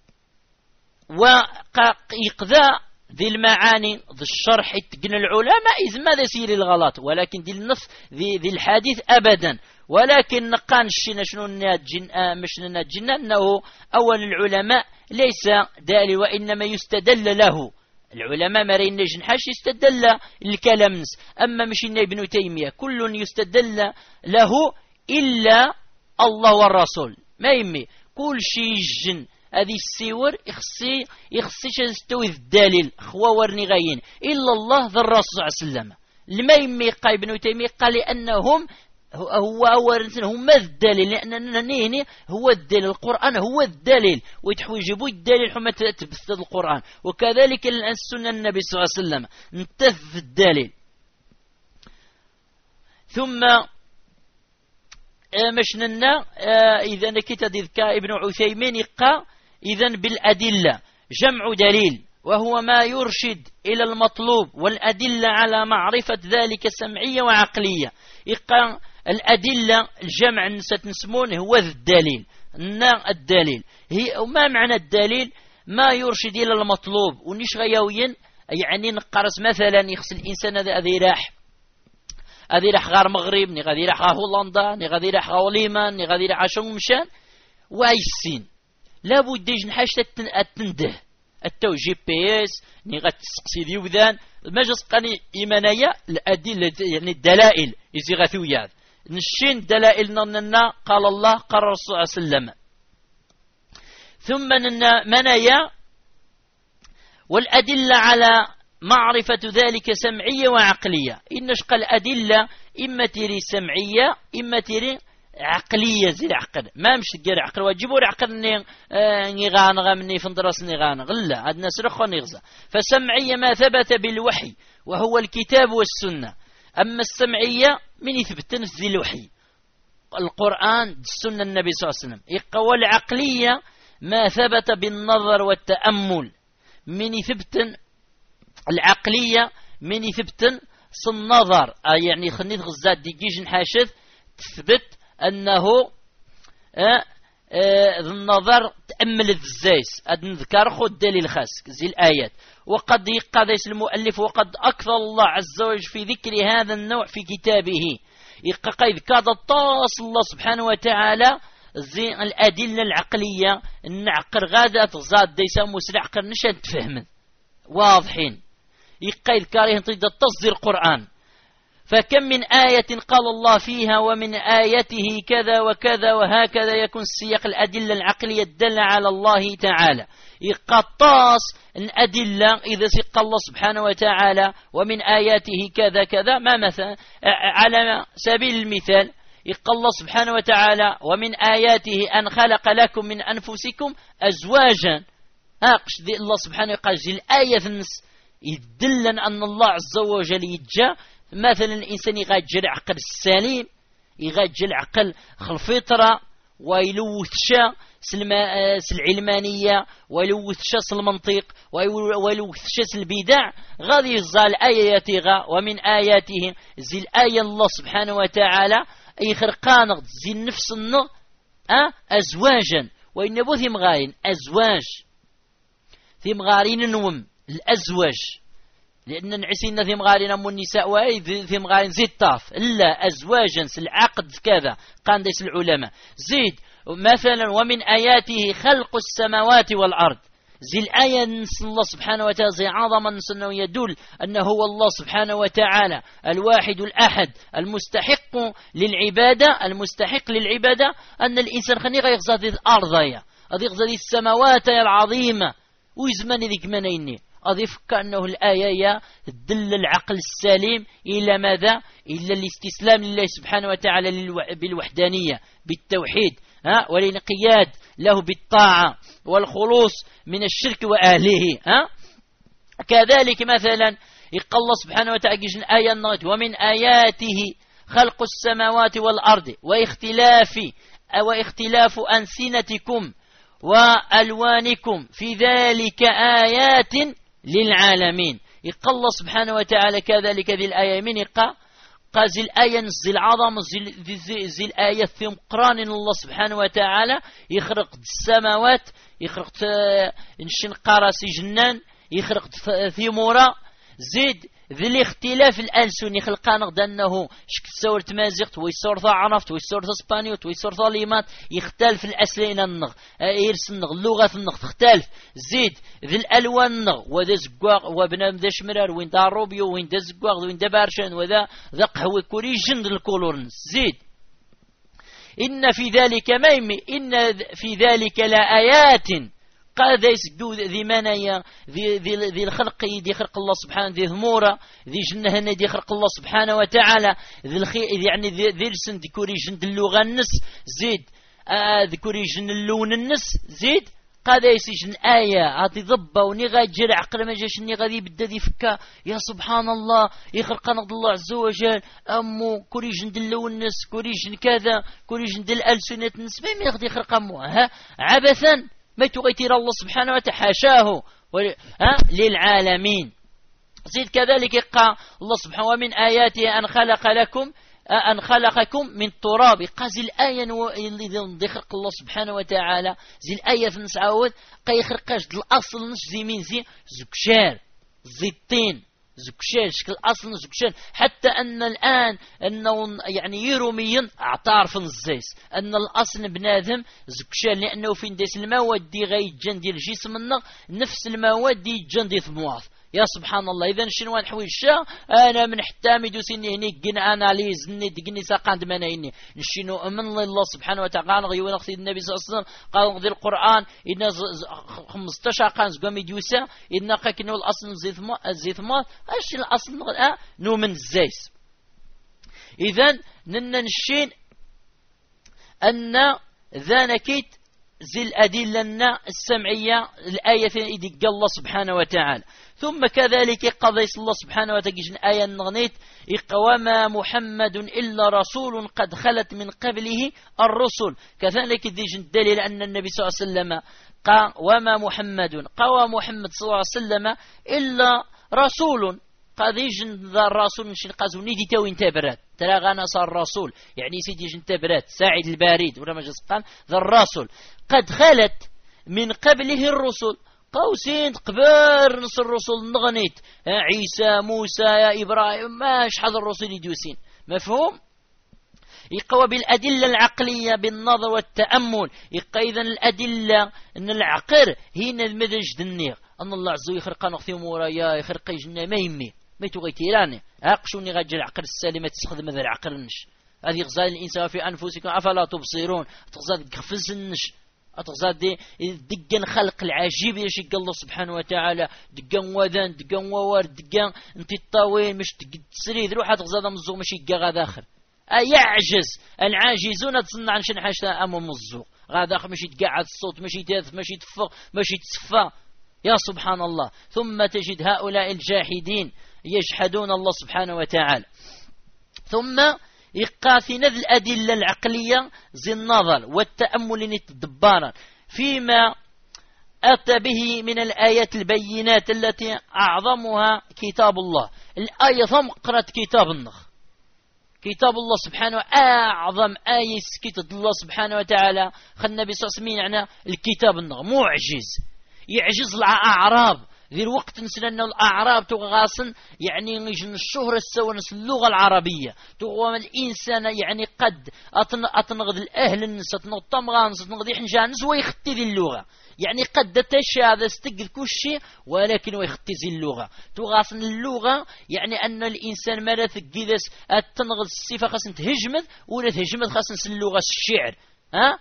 ويقذا ذي المعاني ذي الشرح تقن العلماء إذا ماذا سير الغلط ولكن ذي النص ذي الحديث أبدا. ولكن نقان الشيء شنو مش نجن أنه أول العلماء ليس دالي وإنما يستدل له العلماء مرين نجن حاش يستدل الكلام أما مش ابن تيمية كل يستدل له إلا الله والرسول ما يمي كل شيء جن هذه السور يخصي يستوي الدليل خوا ورني غاين إلا الله ذا الرسول صلى الله عليه وسلم لما يمي قال ابن تيمية قال لأنهم هو الدليل لأن هو الدليل القرآن هو الدليل ويتحوجبوا الدليل حما تبث القرآن وكذلك السنة النبي صلى الله عليه وسلم نتف الدليل. ثم مشننا إذا نكت ذكاء ابن عثيمين يقى إذن بالأدلة جمع دليل وهو ما يرشد إلى المطلوب والأدلة على معرفة ذلك سمعية وعقلية. يقى الأدلة الجمع ستنسمون هو الدليل الدليل هي وما معنى الدليل ما يرشد إلى المطلوب ونش غيوين يعني نقرس مثلا يخص الإنسان هذه راح غير مغرب ني غادي راح هولندا ني غادي راح وليمان ني غادي راح شمشان وايسين لابد يجن حاجة التنده التو جي بي اس ني غتسقسي ديوذان ما جسقني إيمانية الأدلة يعني الدلائل يزي غثويات نشين دلائل ننا قال الله قال الرسول صلى الله عليه وسلم. ثم منايا والأدلة على معرفة ذلك سمعية وعقلية. إنش قال أدلة إما تري سمعية إما تري عقلية زي العقل، ما مش تقرا عقل واجبوا العقل نغانغ مني فندرس نغانغ، لا هاد الناس رخوا نغزى. فسمعية ما ثبت بالوحي وهو الكتاب والسنة. أما السمعية من يثبت زي الوحي القرآن السنة النبي صلى الله عليه وسلم. يقوى العقلية ما ثبت بالنظر والتأمل، من يثبت العقلية من يثبت النظر، يعني خلني غزات دي جيج نحاشث تثبت أنه النظر تأمل الزيس أد نذكر خد دليل خاص زي الآيات. وقد يقضيس المؤلف وقد أكثر الله عز وجل في ذكر هذا النوع في كتابه. يقضي كاد الطاس الله سبحانه وتعالى زي الأدلة العقلية النعقر غادة تغزاد ديسا مسرع عقر نشان تفهم واضحين. يقضي كاريه تريد تصدير القرآن. فكم من آية قال الله فيها ومن آيته كذا وكذا وهكذا يكون السياق الأدلة العقلية الدالة على الله تعالى. يقطاس الأدلة إذا سيق الله سبحانه وتعالى ومن آياته كذا كذا، ما مثلا على سبيل المثال يقول الله سبحانه وتعالى ومن آياته أن خلق لكم من أنفسكم أزواجا. قش الله سبحانه وتعالى الآية يدل أن الله عز وجل يتجا مثلا الإنسان يغجل عقل السليم، يغجل عقل الفطرة، ويلوثشا العلمانية، ويلوثشا المنطق، ويلوثشا البدع. غادي يزال آياتها ومن آياته زي الآية الله سبحانه وتعالى يخرقان زي النفس أزواجا. وإن بو ثمغارين أزواج ثمغارين نوم الأزواج، لأن نعسين ثمغارين من النساء وأي ثمغارين زيد طاف، إلا أزواجا العقد كذا قان ديس العلماء زيد. مثلا ومن آياته خلق السماوات والأرض، زي الآية نس الله سبحانه وتعالى زي عظما أنه يدل أنه هو الله سبحانه وتعالى الواحد الأحد المستحق للعبادة، أن الإنسان خني غيغزى الأرض غيغزى السماوات العظيمة ويزمن ذيك منيني. أضيف كأنه الآية تدل العقل السليم إلى ماذا؟ إلا الاستسلام لله سبحانه وتعالى بالوحدانية بالتوحيد، والانقياد له بالطاعة والخلوص من الشرك وأهله. كذلك مثلا يقول الله سبحانه وتعالى الآية ومن آياته خلق السماوات والأرض واختلاف ألسنتكم وألوانكم في ذلك آيات للعالمين. يقول الله سبحانه وتعالى كذلك ذي الآية من قازي الآية نزل العظم زي الآية في قران الله سبحانه وتعالى يخرق السماوات، يخرق نشن قارسي جنان، يخرق ثمورة زيد ذي الاختلاف الألسن يخلقان أنه شك تصور تمازيغت ويصور عرفت ويصور اسبانيوت ويصور ليمات يختلف الأسلين النغ يرس النغ اللغة النغ تختلف زيد ذي الألوان النغ وذا زقواغ وبنام ذا شمرار وين دا روبيو وين دا زقواغ وين دا بارشان وذا ذا قهوة كوريجن الكولورنس زيد. إن في ذلك لآيات قال يسدو ذي منايا ذي الخلق ذي خلق الله سبحانه ذي ثمورة ذي جنة ذي خلق الله سبحانه وتعالى يعني ذي رسن ذي كوريجن اللغة النس زيد ذي كوريجن اللون النس زيد. قال يسجن آية عطي ضبة ونغا جرع عقل ما جاش نغا ذي بدا ذي فكا يا سبحان الله يخلق نقد الله عز وجل أمو كوريجن اللون النس كوريجن كذا كوريجن الألسنة النس ما يغدي يخلق أمو عبثا ما تغيتير الله سبحانه وتعالى حاشاه للعالمين. زيد كذلك قال الله سبحانه ومن آياته أن خلقكم من تراب. قازي الآية اللي خلق الله سبحانه وتعالى زي الآية في نسعود يخرقاش الأصل نش زي مين زي زكشار زي الطين زكشان شكل أصل زكشان، حتى أن الآن أنه يعني يروميا اعترف الزيس أن الأصل بنادم زكشان، لأنه في ديس المواد دي غيتجن ديال الجسم نفس المواد دي يتجن دي ثمواث يا سبحان الله. إذا شنو نحوي الشا أنا من حتى ميدوسيني هني جن أناليز ني دقني ساقاند منايني نشينو أمن الله سبحانه وتعالى غيو نقصد النبي صلى الله عليه وسلم قال غدي القرآن إن 15 قان زقام يدوسا إن قاكنو الأصل زيت ما أش الأصل نو من الزيس. إذا ننشين أن ذانكيت زي الأدلة السمعية الآية إذ الله سبحانه وتعالى. ثم كذلك قضي الله سبحانه وتعالى آية نغنيت وما محمد إلا رسول قد خلت من قبله الرسل. كذلك ديجن الدليل أن النبي صلى الله عليه وسلم قال وما محمد قوى محمد صلى الله عليه وسلم إلا رسول قد يجن ذا الرسول نشين قازو نيدي تو انتبرات ترى غانا صار رسول يعني سيدي يجن تبرات ساعد البارد ولا ما قال ذا الرسول قد خلت من قبله الرسل قوسين قبر نص الرسل نغنيت عيسى موسى يا إبراهيم ما شحال الرسل يدوسين. مفهوم؟ يقوى بالأدلة العقلية بالنظر والتأمل. يقوى إذن الأدلة أن العقل هنا المدرج دنيغ أن الله عز وجل يخرق نغثي مورايا يخرق جنة ما يمي ما يتوغي تيراني أقشوني غاجة العقل السالمة تستخدم هذا العقل النش هذه غزال الإنسان في أنفسكم أفلا تبصرون تغزال قفز النش أتغزال دي دقن خلق العجيب يشيق الله سبحانه وتعالى دقن وذن دقن وور دقن انت الطاوين مش تسريد روح أتغزال مزوق مش يقى غاد آخر يعجز العاجزون تصنع عن شن حاشتا أمام الزوق غاد آخر مش يتقعد الصوت مش يتاث مش يتفق مش يتصفى يا سبحان الله. ثم تجد هؤلاء الجاحدين يجحدون الله سبحانه وتعالى. ثم يقاثن الأدلة العقلية زي النظر والتأمل نتدبارا فيما أتى به من الآيات البينات التي أعظمها كتاب الله. الآية ثم قرأت كتاب النخ كتاب الله سبحانه أعظم آية كتاب الله سبحانه وتعالى خلنا النبي صلى الله عليه وسلم يعني الكتاب النخ معجز يعجز الأعراب ذي الوقت نسل أن الأعراب تغاصن يعني يجن الشهرة السوى نس اللغة العربية تغوى الإنسان يعني قد أتنغذ الأهل النس أتنغذ الطمغانس أتنغذ إحنجانس ويختي ذي اللغة يعني قد تشاذ استقذ كل شيء ولكن ويختي ذي اللغة تغاصن اللغة يعني أن الإنسان ما ثقيدس أتنغذ الصفة خاصن تهجمت ولا تهجمت خاصن اللغة الشعر ها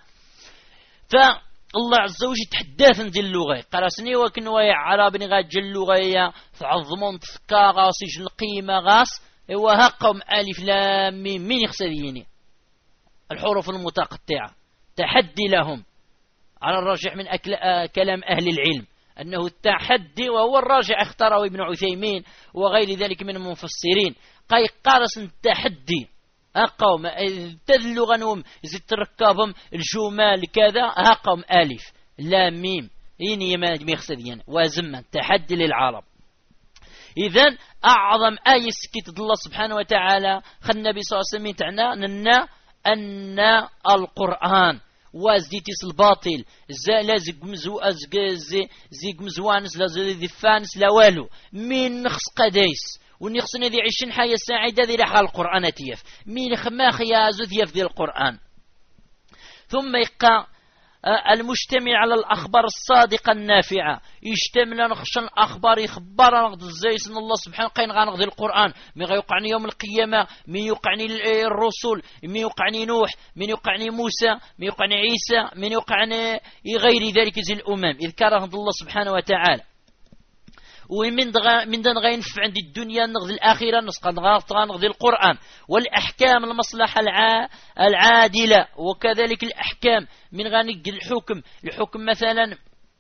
الله عز وجل تحدث عن اللغة قراسني وكن ويا عربني غاج اللغة يا فعظمون تفكا غاسج القيمة غاس وهقم ألف لام ميم من يخسريني الحروف المتقطعة تحدي لهم على الراجح من كلام أهل العلم أنه التحدي وهو الراجح اختاره ابن عثيمين وغير ذلك من المفسرين قارس التحدي أقوم تذلوا غنوم زي تركبهم الجمال كذا أقوم ألف لا ميم إني ما ميخسدين وزمن تحدي للعرب. إذن أعظم آية سكت الله سبحانه وتعالى خل النبي صلى الله عليه وسلم تعنى أن القرآن وازديتيس الباطل لازق زيق مزوانس لازق فانس لا والو من نخص قديس ونخصنا ذي 20 حياة سعيدة ذي لحال القرآن تيف مين خماخ يازو ذيف ذي القرآن. ثم يقع المجتمع على الأخبار الصادقة النافعة يشتمل نخشى الأخبار يخبر نغض الزيس إن الله سبحانه قين غانغض القرآن من يوقعني يوم القيامة من يوقعني الرسل من يوقعني نوح من يوقعني موسى من يوقعني عيسى من يوقعني غير ذلك زي الأمم إذ كره الله سبحانه وتعالى. ومن دن غينفع عند الدنيا نغذ الآخرة نغذ القرآن والأحكام المصلحة العادلة وكذلك الأحكام من غنق الحكم مثلا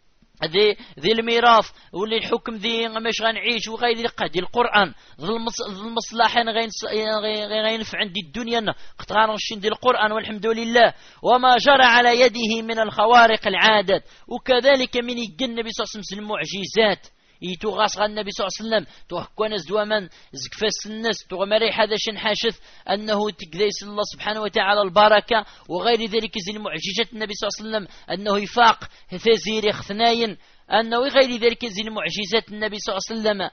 ذي الميراث واللي الحكم ذي مش غنعيش وغير ذي القرآن ذي المصلحة غينفع عند الدنيا قطعان ذي القرآن والحمد لله وما جرى على يده من الخوارق العادات وكذلك من النبي صلى الله عليه وسلم المعجزات يتوغاس النبي صلى الله عليه وسلم توحكونا زوامان زكفاس الناس تغمري هذا شن حاشث أنه تقديس الله سبحانه وتعالى البركة وغير ذلك زي المعجزات النبي صلى الله عليه وسلم أنه يفاق ثزير خثناين أنه غير ذلك زي المعجزات النبي صلى الله عليه وسلم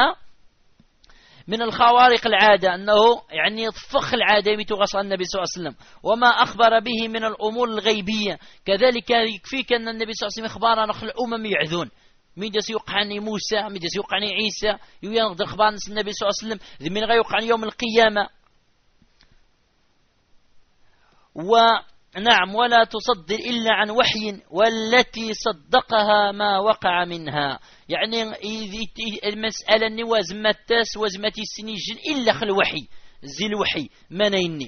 من الخوارق العادة أنه يعني يطفخ العادة يتوغاس النبي صلى الله عليه وسلم وما أخبر به من الأمور الغيبية كذلك يكفيك أن النبي صلى الله عليه وسلم إخبار نخل الأمم يعذون مين سيوقعني موسى، مين سيوقعني عيسى، ينقدر خبار النبي صلى الله عليه وسلم من غيوقعني يوم القيامة. ونعم ولا تصدر إلا عن وحي والتي صدقها ما وقع منها. يعني المسألة نوازم التاس وزمتي السنيجن إلا خل وحي زي الوحي منيني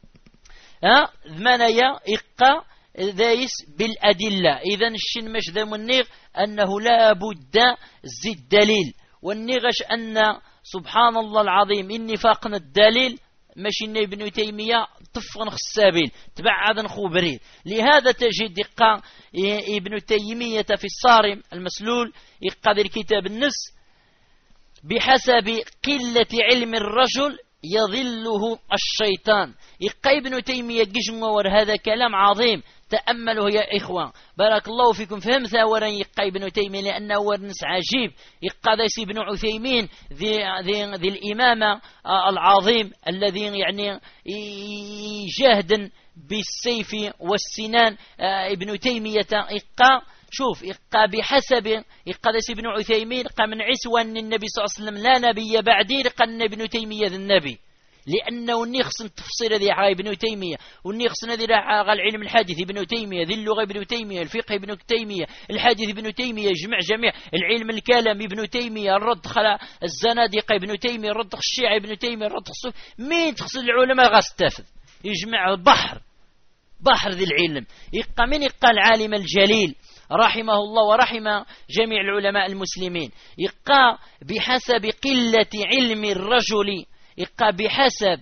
ذمانيا إقا ذايس بالأدلة. إذن الشن مش ذا منيغ أنه لا بد زي الدليل والنغش أن سبحان الله العظيم إني فاقنا الدليل ماشي ابن تيمية طفغن خسابيل تبعد خبري. لهذا تجد إقا ابن تيمية في الصارم المسلول إقا بالكتاب النص بحسب قلة علم الرجل يظله الشيطان. إقا ابن تيمية جشن هذا كلام عظيم تأملوا يا إخوان بارك الله فيكم. فهمت أولا إقا ابن تيمية لأنه ورنس عجيب. إقا ذي ابن عثيمين ذي الإمامة العظيم الذي يعني جاهدا بالسيف والسنان. ابن تيمية إقا شوف إقا بحسب إقا ذي ابن عثيمين إقا من عسوى أن النبي صلى الله عليه وسلم لا نبي بعدي إقا ابن تيمية ذي النبي لأنه نيخص التفسير ذي ابن تيمية والنيخص ذي العلم الحديث ابن تيمية ذي اللغة ابن تيمية الفقه ابن تيمية الحديث ابن تيمية جميع العلم الكلام ابن تيمية الرد خلا الزنادقة ابن تيمية الرد الشيعة ابن تيمية الرد الصوف مين تخص العلماء غاستفد يجمع بحر ذي العلم. إقا من إقا العالم الجليل رحمه الله ورحم جميع العلماء المسلمين. إقا بحسب قلة علم الرجل إقا بحسب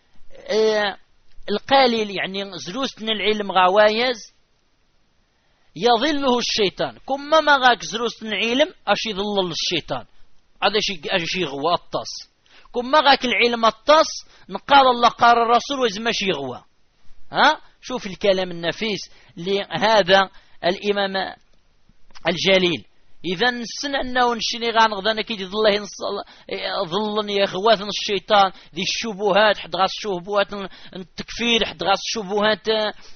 القليل يعني زروستن العلم غوايز يظله الشيطان. كما ما غاك زروستن العلم أش يظل الشيطان هذا شيء غوا الطاس. كما غاك العلم الطاس نقال الله قال الرسول وزماش يغوى. شوف الكلام النفيس لهذا الإمام الجليل. إذا نسن أنه نشني غانغضانا كي الله ظلني يا خواتن الشيطان ذي الشبهات حد غاس الشبهات التكفير حد غاس الشبهات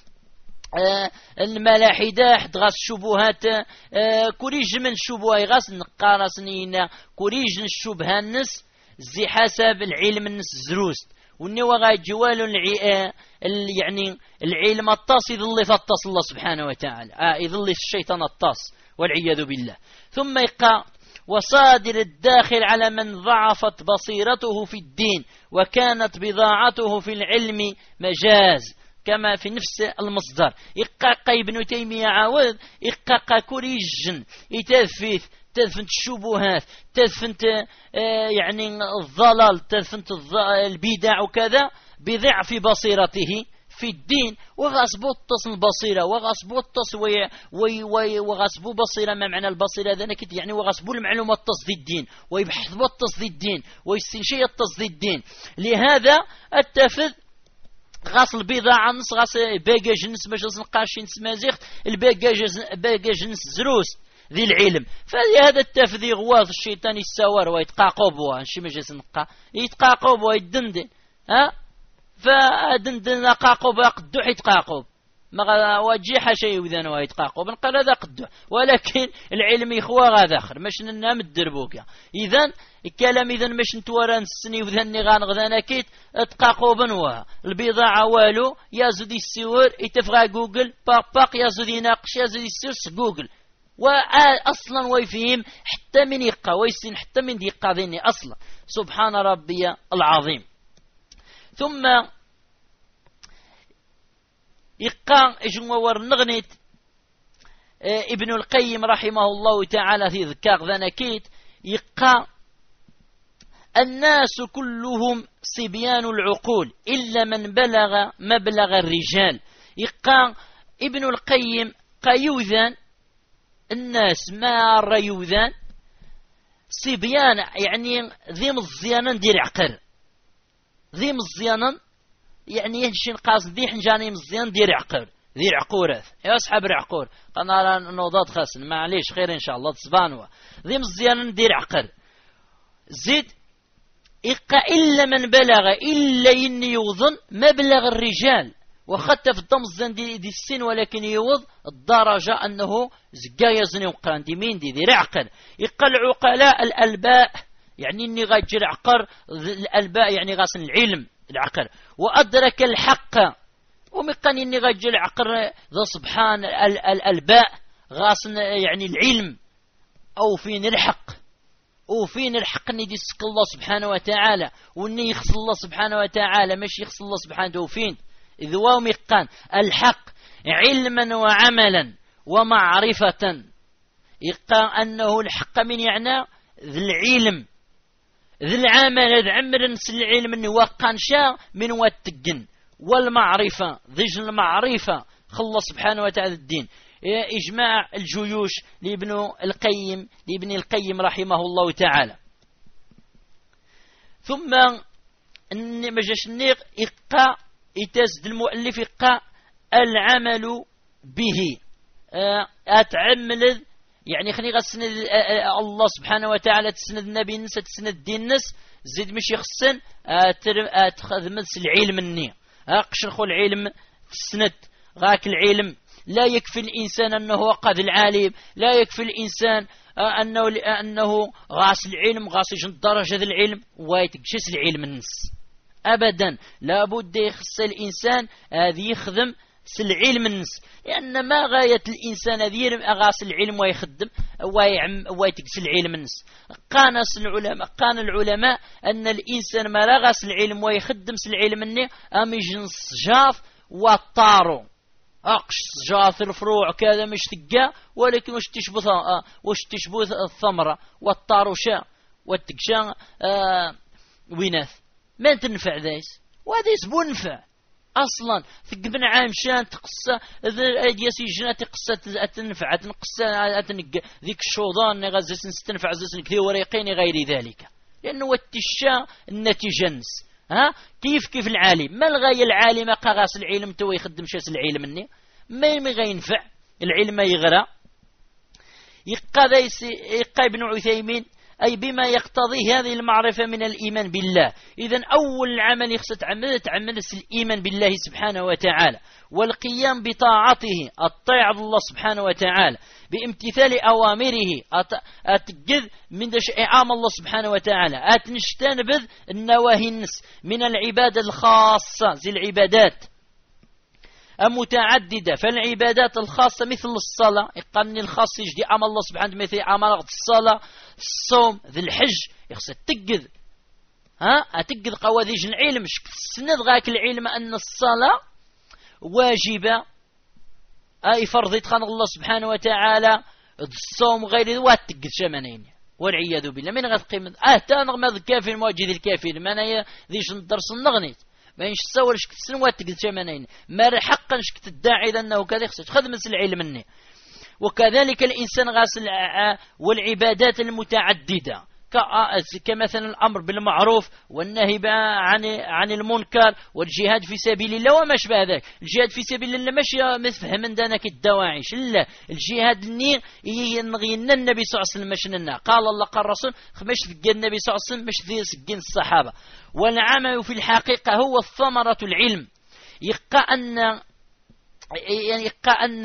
الملاحدة حد غاس الشبهات كوريج من الشبهة غاس نقارسنينا كوريج الشبهة النس زي حسب العلم النس زروست والنوا غا جوال يعني العلم الطاس يظل فالطاس الله سبحانه وتعالى يظل الشيطان الطاس والعياذ بالله. ثم يقع وصادر الداخل على من ضعفت بصيرته في الدين وكانت بضاعته في العلم مجاز كما في نفس المصدر. إقاق ابن تيمية عاود إقاق كوريجن يتثفت تدفنت الشبهات تدفنت يعني الضلال تدفنت البدع وكذا بضعف بصيرته في الدين وغصبوطس البصيرة وغصبوطس وغصبو بصيرة. ما معنى البصيرة هذا نكت يعني وغصبو المعلومات تصدي الدين ويبحث بوطس الدين ويستنشي تصدي الدين. لهذا التفذ غاس البضاعة نص غاس باقي جنس باش نقاشين سمازيخت باقي جنس زروس ذي العلم. فهذا التفذي غواظ الشيطان يساور ويتقاقبوا شي ما جالس نقا يتقاقبوا ويدندن فدندن قاقب قدو يتقاقب ما وجيح شيء وذن ويتقاقب نقال هذا قدو ولكن العلم يخوا غادا اخر مش ننام الدربوكا. اذا الكلام اذا مش نتوران السني وذني غانغذانا كيت اتقاقبن وها البضاعه والو يا زودي السور يتفغى جوجل باق يا زودي يناقش يا زودي السيرش جوجل واصلا ويفهم حتى من يقا ويسين حتى من يقا ذني اصلا سبحان ربي العظيم. ثم يقا اجنور نغنيت ابن القيم رحمه الله تعالى في ذكاق ذنكيت يقا الناس كلهم صبيان العقول إلا من بلغ مبلغ الرجال. يقا ابن القيم قيوذان الناس ما ريوذان صبيان يعني ذي مزيانا دير عقر ذي مزيانا يعني ينشين قاص ذي حنجاني مزيان دير عقر ذي عقورات يا أصحاب العقور قناة نوضات خاسن معليش خير إن شاء الله تصبانوا ذي مزيانا دير عقر زيد إقا إلا من بلغ إلا إن يوظن مبلغ الرجال وخدت في الضمز دي السن، ولكن يوض الدرجة أنه زكا يزني وقران دي مين دي العقل. يقل عقلاء الألباء، يعني إني غاجر عقر الألباء، يعني غاسن العلم العقل، وأدرك الحق ومقان إني غاجر عقر ذا سبحان الألباء غاسن يعني العلم، أو فين الحق، وفين الحق إني ديسك الله سبحانه وتعالى، وإني يخص الله سبحانه وتعالى ماشي يخص الله سبحانه وفين إذ واو مقان الحق علما وعملا ومعرفة. يقال أنه الحق من يعني ذي العلم ذي العمل ذي عمر نسل العلم أنه وقانشا من واتقن، والمعرفة ذي المعرفة خلص سبحانه وتعالى الدين. إجماع الجيوش لابن القيم رحمه الله تعالى. ثم مجاش النيق إقا يتزد المؤلف إقا العمل به أتعمل، يعني خلي غسند الله سبحانه وتعالى تسند النبي نس تسند الدين نس زيد مش يخصن أتخذ مثل العلم مني أقشر خو العلم تسند غاك العلم. لا يكفي الإنسان أنه قاد العالم، لا يكفي الإنسان أنه غاس العلم غاس يجن درجة العلم ويتقشس العلم النس أبدا. لابد يخص الإنسان هذه يخدم العلم النس، لأن ما غاية الإنسان هذه غاس العلم ويخدم ويتقشس العلم النس. قان العلماء أن الإنسان ما لا غاس العلم ويخدم العلم الني أم يجنس جاف وطارو أقش جاث الفروع كذا مش تقى، ولكن وش تشبث الثمرة والطاروشة والتقشا ويناث ما تنفع ذيس، وهذا يسبو نفع أصلا ثقبن عام شان تقصى ياسي جنا تقصى تنفع تنقصى ذيك الشوضان غزس تنفع زسن كثير وريقين غير ذلك، لأنه والتشا النتيجة نس. كيف العالم ما الغاية العالم قاغاس العلم تو يخدم شاس العلم مني ما غينفع العلم ما يغرى. يقى ابن عثيمين أي بما يقتضي هذه المعرفة من الإيمان بالله. إذن أول عمل يخصت عمل الإيمان بالله سبحانه وتعالى والقيام بطاعته، الطاعة الله سبحانه وتعالى بامتثال أوامره، أتجذ من إعام الله سبحانه وتعالى، أتنشتنبذ النواهي النس من العبادة الخاصة زي العبادات المتعددة. فالعبادات الخاصة مثل الصلاة يقال الخاص يجدي أمر الله سبحانه مثل أمر الصلاة الصوم ذي الحج يخص تقذ أتقذ قواذيج العلم سند غاك العلم أن الصلاة واجبة أي فرض يتخان الله سبحانه وتعالى، الصوم غير ذوات تقذ شمانين والعياذ بالله من غاث قيمة تانغ ماذا الكافر مواجد الكافر ما أنا ذيش ندرس النغنيت ما ينش تصور شكت سنوات تقذ شمانين ما حقا شكت الداعي لأنه كذا يخص خدمة العلم مني. وكذلك الإنسان غاسل والعبادات المتعددة كمثلا الأمر بالمعروف والنهي عن المنكر والجهاد في سبيل الله وما شابه ذلك. الجهاد في سبيل الله ماشي مفهم عندنا كالدواعش، لا الجهاد النير ينغينا النبي صلى الله عليه وسلم مشننا قال الله قال الرسول مش في النبي صلى الله عليه وسلم مش في سجين الصحابة. والعمل في الحقيقة هو الثمرة العلم. يقى أن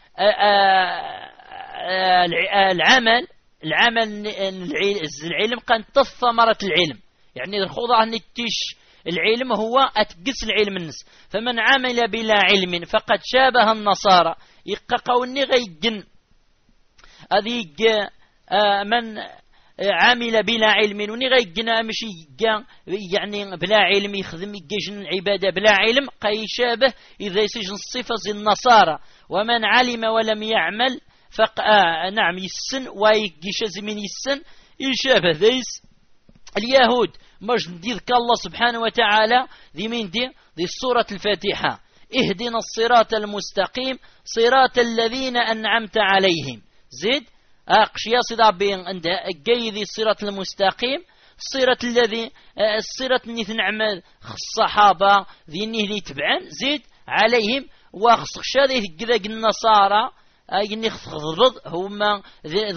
العلم كان ثمرة العلم، يعني الخضع نتيش العلم هو أتقس العلم النس. فمن عمل بلا علم فقد شابه النصارى. يقاوني غيجن هذه من عامل بلا علم وني غيجنا مشي يعني بلا علم يخدم يجن العبادة بلا علم قيشابه إذا يسجن الصفة زي النصارى. ومن علم ولم يعمل نعم يسن ويجيش من يسن يشابه ذيس اليهود. مجد ذكر الله سبحانه وتعالى ذي من ذي سورة الفاتحة اهدنا الصراط المستقيم صراط الذين أنعمت عليهم. زيد أقشيا صدابين عند جيد الصراط المستقيم الصراط الذي الصراط اللي نعمل الصحابة ذي اللي يتبعن زيد عليهم وخص شادي كذا النصارى أي نخفض هما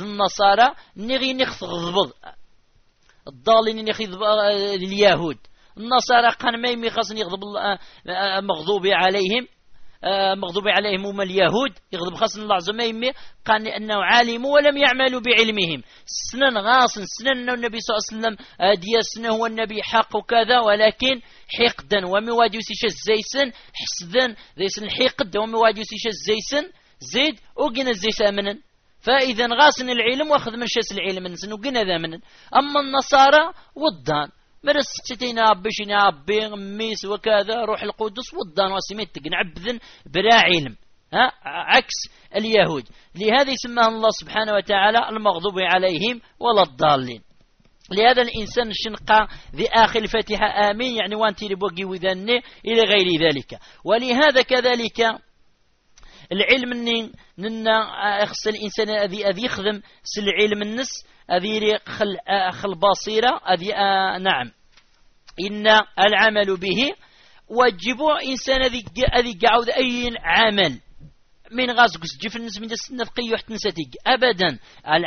النصارى نغي نخفض الضالين نخفض اليهود النصارى قال ما يمي خاصني يغضب مغضوب عليهم مغضوب عليهم هم اليهود يغضب خاصن الله عز وجل قال أنه عالموا ولم يعملوا بعلمهم سنن غاصن سنن النبي صلى الله عليه وسلم ديال سنه هو النبي حق وكذا ولكن حقدا ومواجه سيش الزيسن حسدا زيسن الحقد ومواجه سيش الزيسن زيد وقنا الزيس أمنا فإذا غاصن العلم واخذ من شاس العلم من سن وقنا ذا منن أما النصارى والضان مرس ستين بشنا ميس وكذا روح القدس والضان وسميتك نعبذن بلا علم عكس اليهود لهذا يسمى الله سبحانه وتعالى المغضوب عليهم ولا الضالين لهذا الإنسان الشنقى ذي آخر الفاتحة آمين يعني وانتي لبوكي وذني إلى غير ذلك ولهذا كذلك العلم ننا يخص الإنسان أذي يخدم سل علم النس أذي خل بصيرة أذي نعم إن العمل به واجبوا إنسان أذي قعود أي عمل من غازقس جف النس من السنة قيوح تنساتيق أبدا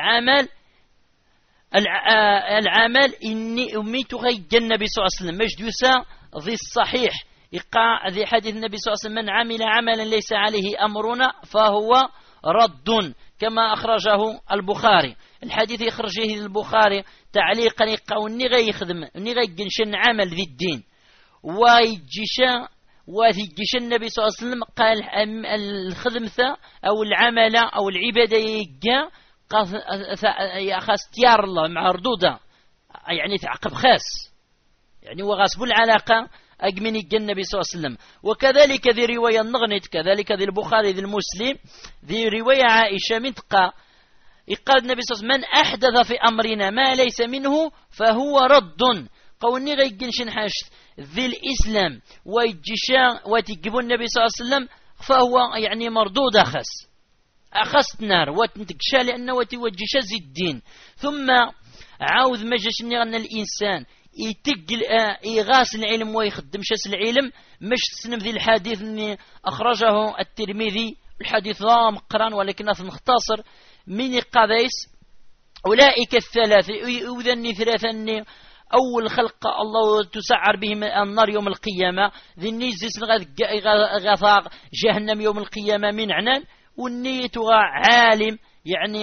العمل إني أميت غي النبي صلى الله عليه وسلم مجدوسا ذي الصحيح إقاع ذي حديث النبي صلى الله عليه وسلم من عمل عملا ليس عليه أمرنا فهو رد كما أخرجه البخاري الحديث يخرجه البخاري تعليقا يقاوني غي يخدم ني غي ينشن عمل ذي الدين ويجيشا ويجيش النبي صلى الله عليه وسلم قال الخدمة أو العمل أو العبادة يجا خاص تيار الله مع ردودة يعني تعقب خاص يعني وغاسب العلاقة أجمني النبي صلى الله عليه وسلم وكذلك ذي رواية النغنت كذلك ذي البخاري ذي المسلم ذي رواية عائشة من تقى قال النبي صلى الله عليه وسلم من أحدث في أمرنا ما ليس منه فهو رد قولني غيجنشن حاشت ذي الإسلام ويجيشا وتجيبون النبي صلى الله عليه وسلم فهو يعني مردود أخست نار وتنتكشا لأنه وتوجيشا زي الدين ثم عاوذ مجشني أن الإنسان يتقل يغاس العلم ويخدم شاس العلم مش تسنم ذي الحديث اللي أخرجه الترمذي الحديث مقران ولكن نختصر من قاديس أولئك الثلاثة أوذني ثلاثة أول خلق الله تسعر بهم النار يوم القيامة ذي النيزيس غثاق جهنم يوم القيامة من عنان والنية عالم يعني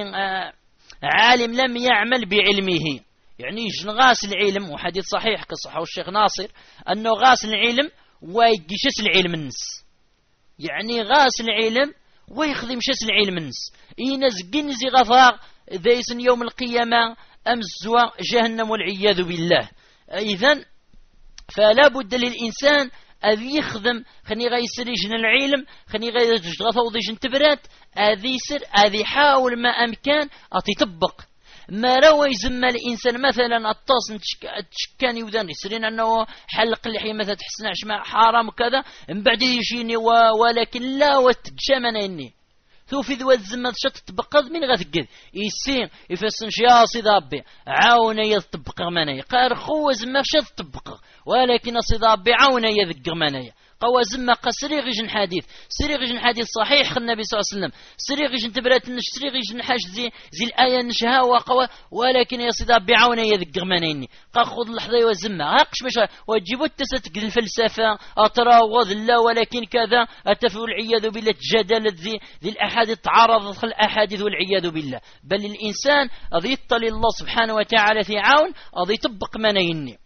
عالم لم يعمل بعلمه يعني غاس العلم وحديث صحيح كصحه الشيخ ناصر أنه غاس العلم ويجيشس العلم النس يعني غاس العلم ويخدم شس العلم النس إنز جنزي غفاق ذيسن يوم القيامة أمزوا جهنم والعياذ بالله إذن فلا بد للإنسان أذي يخدم خني غيسر يجن العلم خني غيسر وضيجن تبرات أذي يسر أذي يحاول ما أمكان أتطبق ما روى يزم الإنسان مثلا الطاس تشكاني وذن يسرين أنه حلق اللحية مثلا تحسن عشما حرام كذا من بعد يجيني ولكن لا وتجمنا إني ثو في ذو الزمة شط تبقض من غثقذ يسين يفسن شياصي ضابي عاونا يطبق منايا قال خو زمة شط تبقى ولكن صدابي عاونا يذق منايا قوى زمة قصريغ جن حديث سريغ جن حديث صحيح النبي صلى الله عليه وسلم سريغ جن تبرات النش سريغ جن حاج زي الآية نشها وقوى ولكن يا صدابي عاونا يذق منايني قال خذ اللحظة وزمة هاقش باش وجيبوا التستك الفلسفة أتراوض الله ولكن كذا أتفوا العياذ بالله جدالة ذي الأحاديث تعارضت الأحاديث والعياذ بالله بل الإنسان أذي يطلع الله سبحانه وتعالى في عون أذي يطبق منايني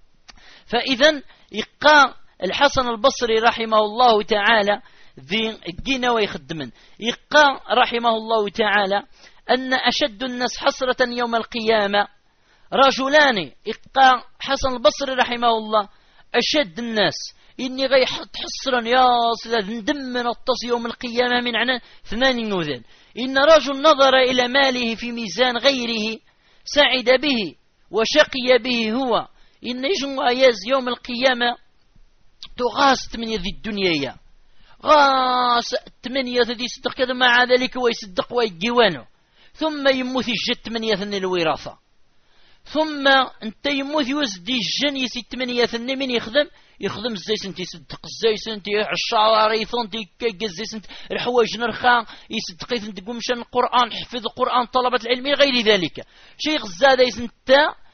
فإذا يقى الحسن البصري رحمه الله تعالى ذي الجنة ويخدمن يقى رحمه الله تعالى أن أشد الناس حسرة يوم القيامة رجلان يقى حسن البصري رحمه الله أشد الناس إني غي حسرا يا سيدة ندم من الطس يوم القيامة من عنان 8 نوذن إن رجل نظر إلى ماله في ميزان غيره سعد به وشقي به هو إن يجمع يوم القيامة تغاس 8 ذي الدنيا غاس 8 ذي صدق كذا مع ذلك ويصدق ويجيوانه ثم يموت الجد 8 ثني الوراثة ثم انت يموت يوزدي الجن يسي 8 ثني من يخدم الزيت انت يصدق الزيت انت الشعاريث انت كيجز انت الحوايج نرخا يصدق انت تقوم مشان القرآن حفظ القرآن طلبة العلم غير ذلك شيخ الزادة انت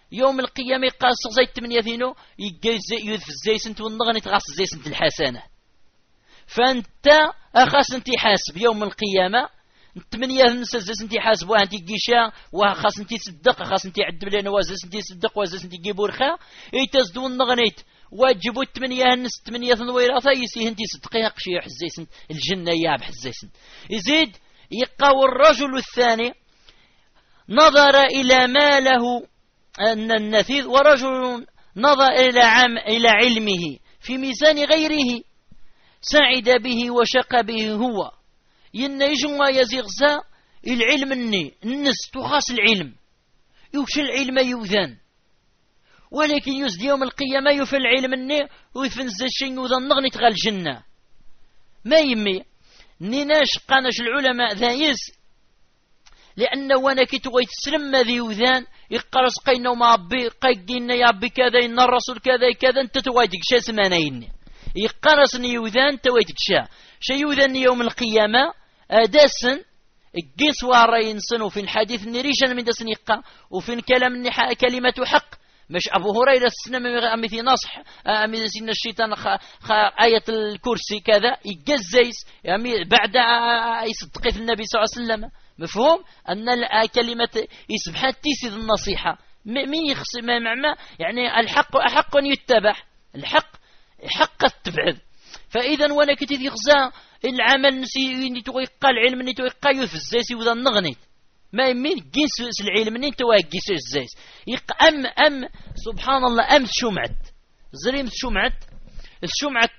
يوم القيامة يقاس زي 8 ثينو يذف الزيسنت والنغني تغاس الزيسنت الحسنة. فأنت أخاس أنت حاسب يوم القيامة 8 نسز أنت حاسب وأنت جيشا وخاص أنت تصدق خاص أنت عد بلين وازس أنت تصدق وازس أنت جيبور خا يتزدو النغنيت واجبوا 8 نس 8 ثنويرة يسيه أنت صدقيها قشيح الزيسنت الجنة يابح الزيسنت. يزيد يقاو الرجل الثاني نظر إلى ما له النثير ورجل نظر إلى علمه في ميزان غيره سعد به وشق به هو ينجم يزغزا العلم النس تخاص العلم يوش العلم يوذان ولكن يزد يوم القيامة يفل العلم ويفنز الشيء وذن نغني تغال الجنة ما يمي نيناش قانش العلماء ذايز لأنه وانا كي تغيت تسلم ذي وذان يقرص قينا وما عبي قيقين يا عبي كذا إن الرسول كذا كذا انت تغيتك شا سمانين يقرص نيوذان تويتك شا يوذان يوم القيامة أداسن الجنس وارين صنو في الحديث نريشا من دسن يقا وفي كلام كلمة حق مش أبو هريرة السنة أمثي نصح أمثي الشيطان آية الكرسي كذا يجزيس يعني بعد يصدقيت النبي صلى الله عليه وسلم مفهوم أن كلمة يسبحان تيسيد النصيحة مين يخصي ما يعني الحق أحق يتبع الحق حق التبعد. فإذا وانا كتير يخزى العمل نسي تويقا العلم ني تويقا يفزيس وذا نغنيت ما يمين جنس العلم ني تواجيس الزيس أم سبحان الله أم شمعت زريم شمعت الشمعت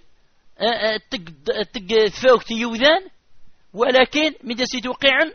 تق فوق يوذان ولكن متى توقعا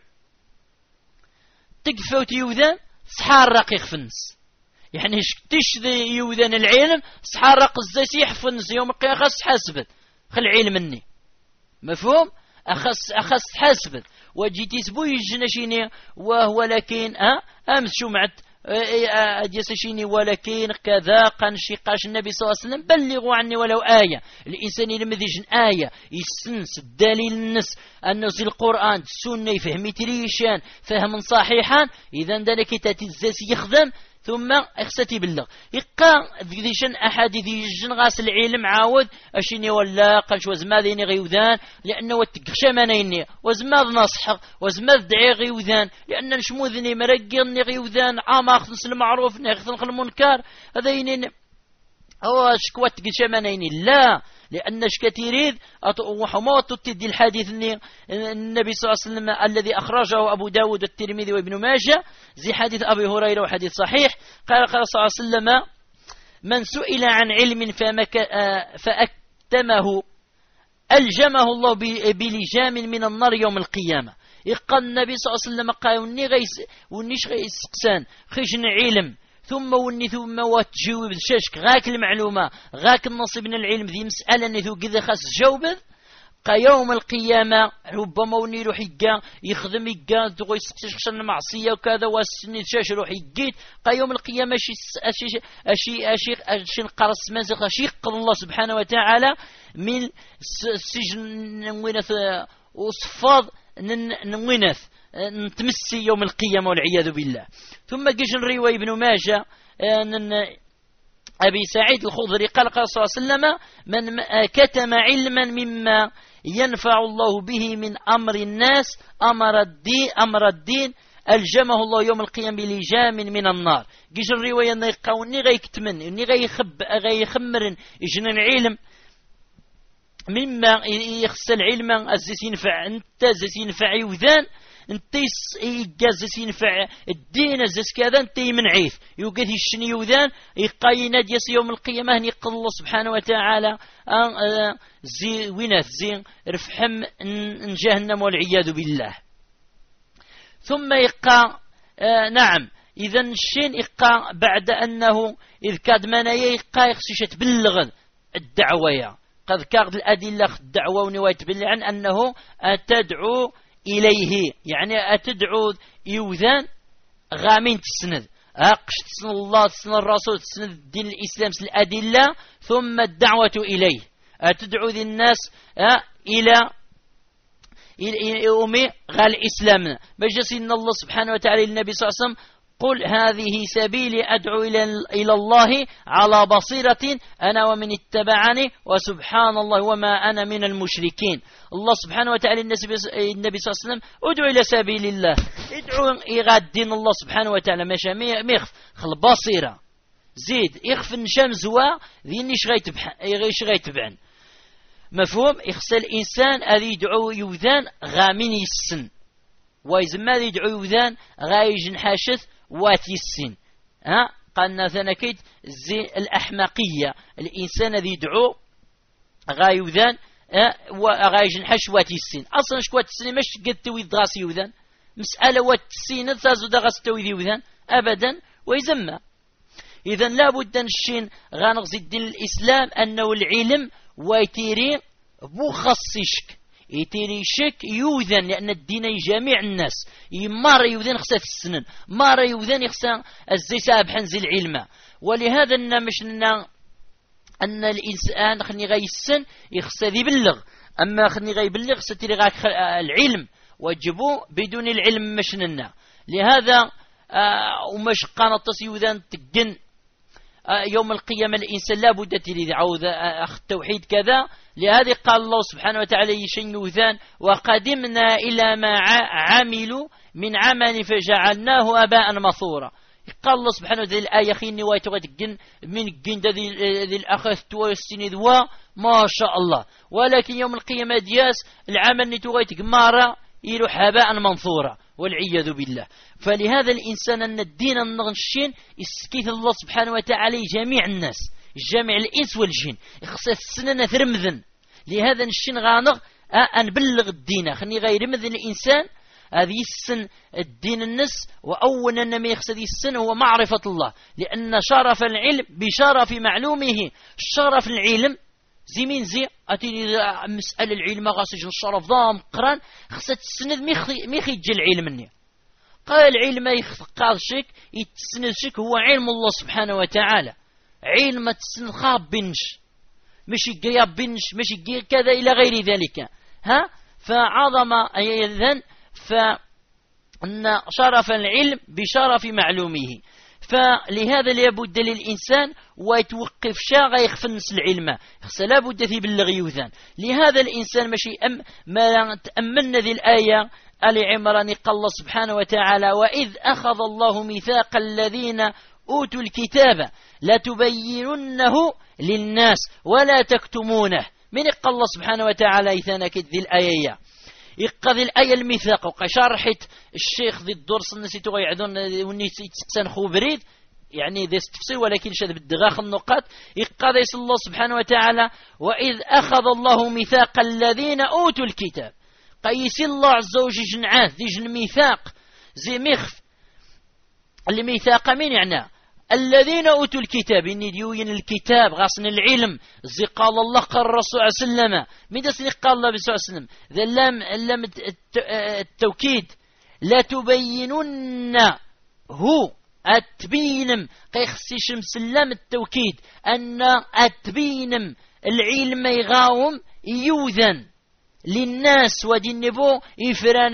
تق فوق يوذان سحار رقيق فنس يعني تشذي يوذان العلم سحار رق الزيس يحفنس يوم القيامة خاص حاسبت خل علم مني مفهوم أخص حاسبت وجيتي سبوي الجنشيني وهو لكن أمس شمعت أديسشيني ولكن كذا قنشي قاش النبي صلى الله عليه وسلم بلغوا عني ولو آية الإنسان يلمذجن آية يسنس الدليل النس أنه في القرآن السنة يفهم تريشان فهم صحيحا إذا ذلك تتزاس يخدم ثم اخستي بالله يقا ذيشن احاديث يجن غاس العلم عاود اشيني ولا قنش وزماذيني غيوذان لانه وتقشمانيني وزماذ نصح وزماذ دعي غيوذان لان نشموذني مرقني غيوذان اخذ المعروف ناخذ المنكر هذين هو شكوات قشمانيني لا لأن كثيرين وحموت تدي الحديث النبي صلى الله عليه وسلم الذي أخرجه أبو داود والترمذي وابن ماجه زي حديث أبي هريرة وحديث صحيح قال صلى الله عليه وسلم من سئل عن علم فأكتمه ألجمه الله بلجام من النار يوم القيامة. يقال النبي صلى الله عليه وسلم قال ونيش غيسقسان خشن علم ثم وتجاوب الشاشك غاك المعلومة غاك النصيب من العلم ذي مسألة نثو كذا خاص جاوبه يوم القيامة ربما وني روح يقا يخدم يقا تغوي يسقسي المعصية وكذا والسنة شاش روح يقيت يوم القيامة أشي نقرص مازق أشي يقض الله سبحانه وتعالى من السجن وينث وصفاض نوينث نتمسي يوم القيامة والعياذ بالله. ثم جيش الرواية ابن ماجه أن أبي سعيد الخضري قال صلى الله عليه وسلم من كتم علما مما ينفع الله به من أمر الناس أمر الدين ألجمه الله يوم القيامة بلجام من النار. جيش الرواية أن يقاوني غيكتمن أني غيخمر يجنن علم مما يخص العلم أزيس ينفع أنت أزيس ينفع يوذان انت يجازس ينفع الدين أزيس كذا انت منعيث يوقف الشني يوذان يقاينا ديس يوم القيامة يقل الله سبحانه وتعالى زي وينات زي رفحم جهنم والعياذ بالله. ثم يقى نعم إذا الشين يقى بعد أنه إذ كاد منايا يقى يخشيش تبلغ الدعوة قد كاد الأدلة الدعوة ونوايت بالله عن أنه تدعو إليه يعني أتدعو يوذان غامين تسند أقش تسند الله تسند الرسول تسند الدين الإسلام الأدلة ثم الدعوة إليه أتدعو ذي الناس إلى أمي غال إسلامنا بجس إن الله سبحانه وتعالى النبي صلى الله عليه وسلم قل هذه سبيلي أدعو إلى الله على بصيرة أنا ومن اتبعني وسبحان الله وما أنا من المشركين. الله سبحانه وتعالى النبي صلى الله عليه وسلم ادعو إلى سبيل الله، ادعو يغادين الله سبحانه وتعالى ماشا ميخف خل بصيرة زيد يخف النشام زوا ذي إيش غيتبعن مفهوم. يخص الإنسان أذي يدعو يوذان غامين يسن ويزما ذي يدعو يوذان غايج نحاشث واتي السن. قالنا ثنكيد زي الأحمقية الإنسان ذي يدعو غايوذان وغايج نحاش واتي السن. أصلا شكوات السن مش قد توي دغاس يوذان مسألة وات السن تازو دغاس توي يوذان أبدا ويزما. إذا لابد نشين غانغزي الدين الإسلام أنه العلم ويتيري بخصشك يتيري شك يوذن، لأن الدين جميع الناس يمار يوذن خصها في السنن مار يوذن يخصها الزيساب حنزي العلم. ولهذا مشنا أن الإنسان خلني غيسن يخصها ذي بلغ، أما خلني غيبلغ ستيري غاك العلم وجبو بدون العلم مشننا. لهذا ومش قانطس يوذن تجن يوم القيامة الإنسان لا بد يعوذ التوحيد كذا. لهذا قال الله سبحانه وتعالى يشن يوذان وقدمنا إلى ما عملوا من عمل فجعلناه أباء مصورا. قال الله سبحانه وتعالى الآية خيني ويتغدقن من الجند ذي الأخذ تويستين ذوا ما شاء الله، ولكن يوم القيامة دياس العمل نتوغيتك مارا يروح هباء منثورا والعياذ بالله. فلهذا الإنسان أن الدين النغشين يسكيث الله سبحانه وتعالى جميع الناس جميع الإنس والجن يخصص السنة ثرمذن. لهذا الشين غانغ أنبلغ الدين خني غير مثل الإنسان هذه السن الدين النس. وأولا ما يخصد السن هو معرفة الله، لأن شرف العلم بشرف معلومه. شرف العلم زي مين زي أتيني مسألة العلم غاسج الشرف ضام قران خصت السند ميخي يجي العلم مني. قال العلم يخقاض شك يتسند شك هو علم الله سبحانه وتعالى. علم تسند خاب بنش مش يقياب بنش مش يقيا كذا إلى غير ذلك. فعظم أيضا فأن شرف العلم بشرف معلومه. فلهذا لابد للإنسان ويتوقف شاغ يخفنس العلم خص لابد في بالغيوثان. لهذا الإنسان ماشي ما تأملنا ذي الآية آل عمران قال الله سبحانه وتعالى وإذ أخذ الله ميثاق الذين أوتوا الكتاب لتبيننه للناس ولا تكتمونه. من قال الله سبحانه وتعالى إذا ذي الآية يقضي الآية الميثاق وقشرحت الشيخ ذي الدرس الناس يتغيعدون والناس يتسان خوبريد يعني ذي استفسير ولكن شاد بالدغاخ النقاط. يقضي الله سبحانه وتعالى وإذ أخذ الله ميثاق الذين أوتوا الكتاب قيس الله عز وجل جنعات ذي جن ميثاق زي مخف الميثاق من يعني الذين أوتوا الكتاب إني ديوين الكتاب غاصن العلم زي قال الله قال الرسول عليه وسلم من دسني قال الله صلى الله عليه وسلم ذا اللام التوكيد لا تبينن هو أتبينم قيخسيش مسلم التوكيد أن أتبينم العلم يغاوم يوذن للناس ودي النبو يفران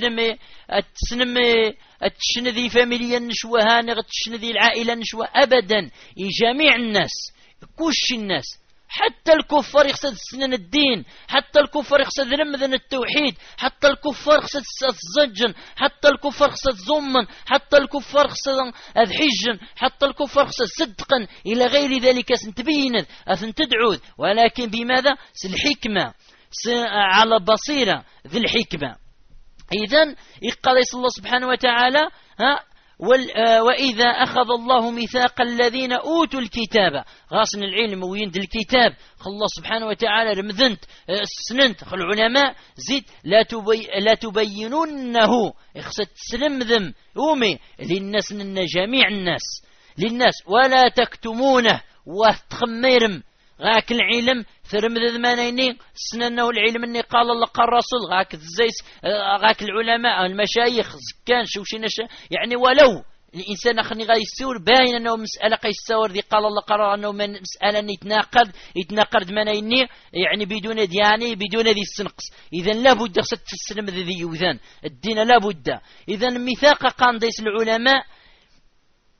التشن ذي فاميليا نشوى هانغ التشن ذي العائلة نشوى أبدا جميع الناس كوش الناس حتى الكفار يقصد سنن الدين، حتى الكفار يقصد رمذن التوحيد، حتى الكفار يقصد الزجن، حتى الكفار يقصد زمن، حتى الكفار يقصد الحجن، حتى الكفار يقصد صدقا إلى غير ذلك سنتبين أثن تدعوذ، ولكن بماذا؟ الحكمة على بصيرة ذي الحكمة. إذن يقضي الله سبحانه وتعالى وإذا أخذ الله ميثاق الذين أوتوا الكتاب غاصن العلم ويند الكتاب الله سبحانه وتعالى رمذنت سننت العلماء زيد لا تبينونه اخست سلم ذم أومي للناس جميع الناس للناس ولا تكتمونه وتخميرم غاك العلم ثرم ذمانيني سننه العلم اني قال الله قال الرسول غاك الزيس غاك العلماء المشايخ زكان شوشي نشا يعني ولو الانسان خني غيسور باين انه مساله قيسور ذي قال الله قرر انه من مساله يتناقض منيني يعني بدون دياني بدون ذي السنقص. اذا لابد خصك تسلم ذي يوذان الدين لابد. اذا ميثاق قان ديس العلماء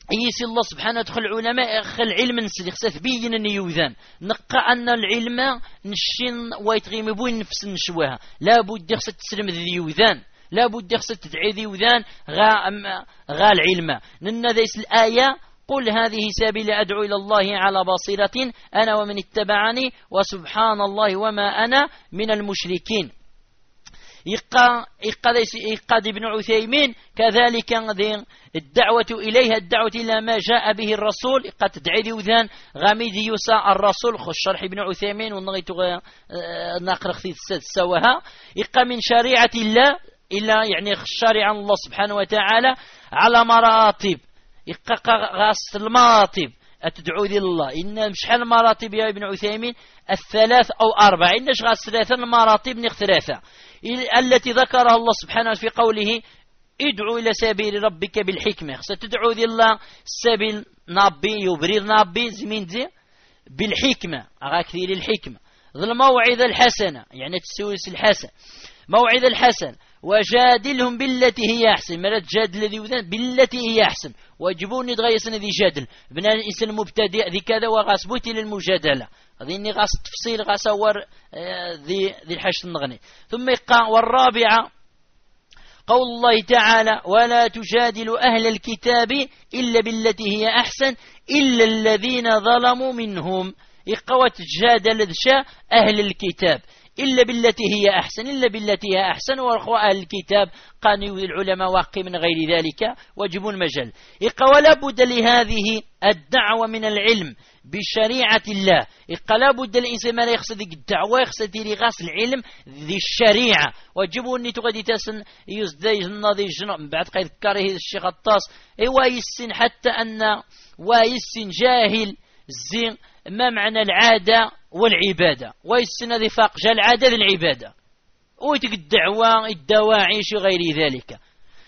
يسي الله سبحانه دخل العلماء خل علم نسل خصها تبين أن يوذان نقى أن العلم نشين ويتغيم بوين نفس نشوها لا بد خصها تسلم ذي يوذان لا بد خصها تدعي ذي يوذان غا العلم نن ذيس الآية قل هذه سبيل أدعو إلى الله على بصيرة أنا ومن اتبعني وسبحان الله وما أنا من المشركين. يقاد ابن عثيمين كذلك الدعوة إليها الدعوة إلى ما جاء به الرسول قد تدعي ذوذان غاميدي يسا الرسول خش شرح ابن عثيمين ونغيت ناقر خثيث سواها يقى من شريعة الله إلا يعني شريعة الله سبحانه وتعالى على مراتب يقى غاس المراتب أتدعو ذي الله إن مشحال المراتب يا ابن عثيمين الثلاث أو أربع إنش غاس ثلاثة المراتب نخ ثلاثة التي ذكرها الله سبحانه في قوله ادعو إلى سبيل ربك بالحكمة ستدعو ذي الله سبيل نابي يبرير نابي زمين دي بالحكمة أغا كثير الحكمة ذي الموعظة الحسنة يعني تسويس الحسن موعظة الحسن وجادلهم بالتي هي أحسن مرات جادل الذي يوذن بالتي هي أحسن واجبوني تغيسن ذي جادل بنا الإنسان مبتدئ ذي كذا وغاس بوتي للمجادلة هذه غاس تفصيل غاس ور ذي الحشد النغني ثم يقع والرابعة قول الله تعالى ولا تجادل أهل الكتاب إلا بالتي هي أحسن إلا الذين ظلموا منهم يقوى تجادل ذشاء أهل الكتاب إلا بالتي هي أحسن إلا بالتي هي أحسن وأخوة أهل الكتاب قانوا العلماء واقي من غير ذلك واجب المجال يقوى لابد لهذه الدعوة من العلم بشريعة الله يقى لابد الإنسان ما يقصد الدعوة يقصد لغاس العلم ذي الشريعة واجبوا أني تغدي تسن يزدي النظي جنب بعد قيد كاره الشيخ الطاس ويسن حتى أن ويسن جاهل زين ما معنى العادة والعبادة ويسن ذي فاق جاء العادة للعبادة ويتك الدعوة الدواعيش وغير ذلك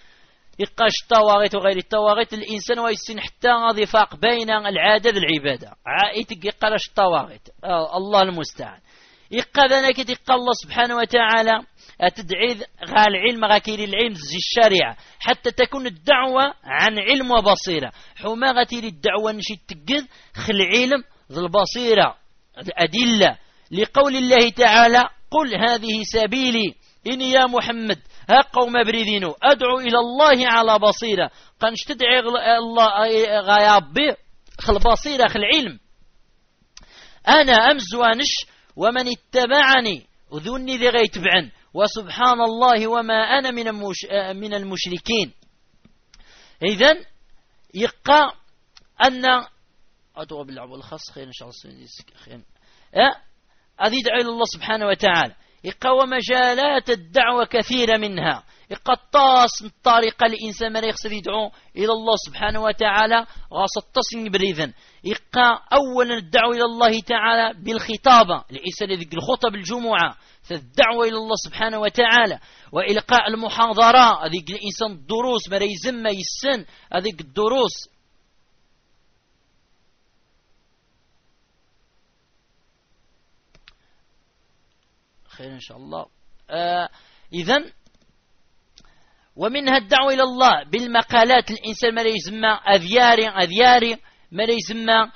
يقاش الطواغيت وغير الطواغيت الإنسان ويسن حتى ذي فاق بين العادة للعبادة عائتك يقاش الطواغيت الله المستعان يقاذنك يقى الله سبحانه وتعالى أتدعي غا العلم غاكير العلم زي الشريعة حتى تكون الدعوة عن علم وبصيرة حما غتير الدعوة نشي تقذ خل علم ذي البصيرة الأدلة لقول الله تعالى قل هذه سبيلي إني يا محمد ها قوم بريدينو أدعو إلى الله على بصيرة قنش تدعي الله غيابي خل بصيرة خل علم أنا أمزوانش ومن اتبعني وذوني ذي غيتبعن وسبحان الله وما أنا من المشركين. إذن يقى أن أدعو بالعبو الخاص خير إن شاء الله خير أذي دعو إلى الله سبحانه وتعالى يقى ومجالات الدعوة كثيرة منها يقى الطاس من طريقة الإنسان ما يقصد يدعو إلى الله سبحانه وتعالى غاص التصن بريذن يقى أولا الدعوة إلى الله تعالى بالخطابة الإنسان يذكر الخطب الجمعة فالدعوة إلى الله سبحانه وتعالى وإلقاء المحاضرة هذيك الإنسان الدروس ما يزم يسن هذيك الدروس خير إن شاء الله. إذن ومنها الدعوة إلى الله بالمقالات الإنسان ما يسمى أذياري ما يسمى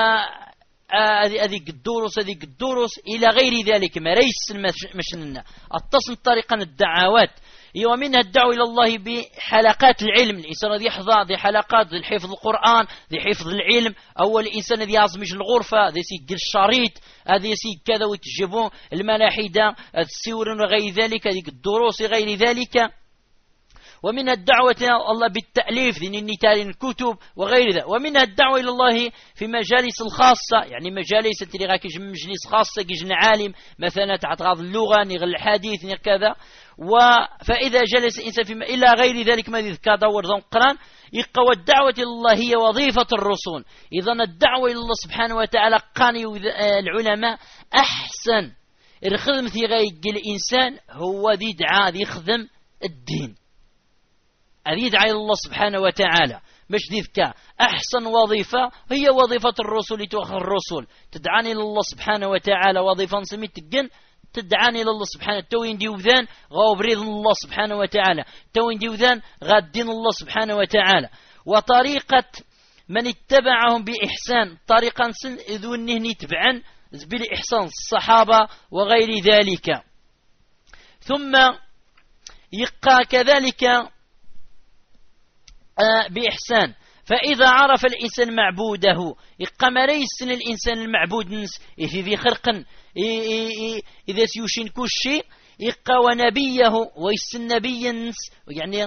هذيك الدروس إلى غير ذلك ما ليس مشننا التصن طريقا الدعوات ومنها الدعوة إلى الله بحلقات العلم الإنسان الذي يحظى ذي حلقات ذي حفظ القرآن ذي حفظ العلم أول الإنسان الذي يعزمج الغرفة ذي سيق الشريط هذا يسيق كذا ويتجبون الملاحدة السور وغير ذلك ذيك الدروس غير ذلك ومن الدعوة إلى الله بالتأليف ذي النتال الكتب وغير ذلك ومنها الدعوة إلى الله في مجالس الخاصة يعني مجالس تلقى كيجن مجلس خاصة كيجن عالم مثلا تعتغاض اللغة نغل الحديث كذا فإذا جلس الإنسان في إلى غير ذلك ما يذكر دور ذو القرآن يقوى الدعوة إلى الله هي وظيفة الرسول إذن الدعوة إلى الله سبحانه وتعالى قاني العلماء أحسن الخدمة في غير الإنسان هو ذي دعاء ذي خدم الدين أن يدعى إلى الله سبحانه وتعالى مش ذيك أحسن وظيفة هي وظيفة الرسول توخى الرسول تدعاني إلى الله سبحانه وتعالى وظيفة سميت الجن تدعاني إلى الله سبحانه توين ديوذان غاو بريض الله سبحانه وتعالى توين ديوذان غادين الله سبحانه وتعالى وطريقة من اتبعهم بإحسان طريقا سن ذو النهن تبعا بالإحسان الصحابة وغير ذلك. ثم يقى كذلك بإحسان. فإذا عرف الإنسان معبوده يقى مريس الإنسان المعبود نس في خرق إذا سيوشين كل شيء يقى ونبيه ويسن نبي نس يعني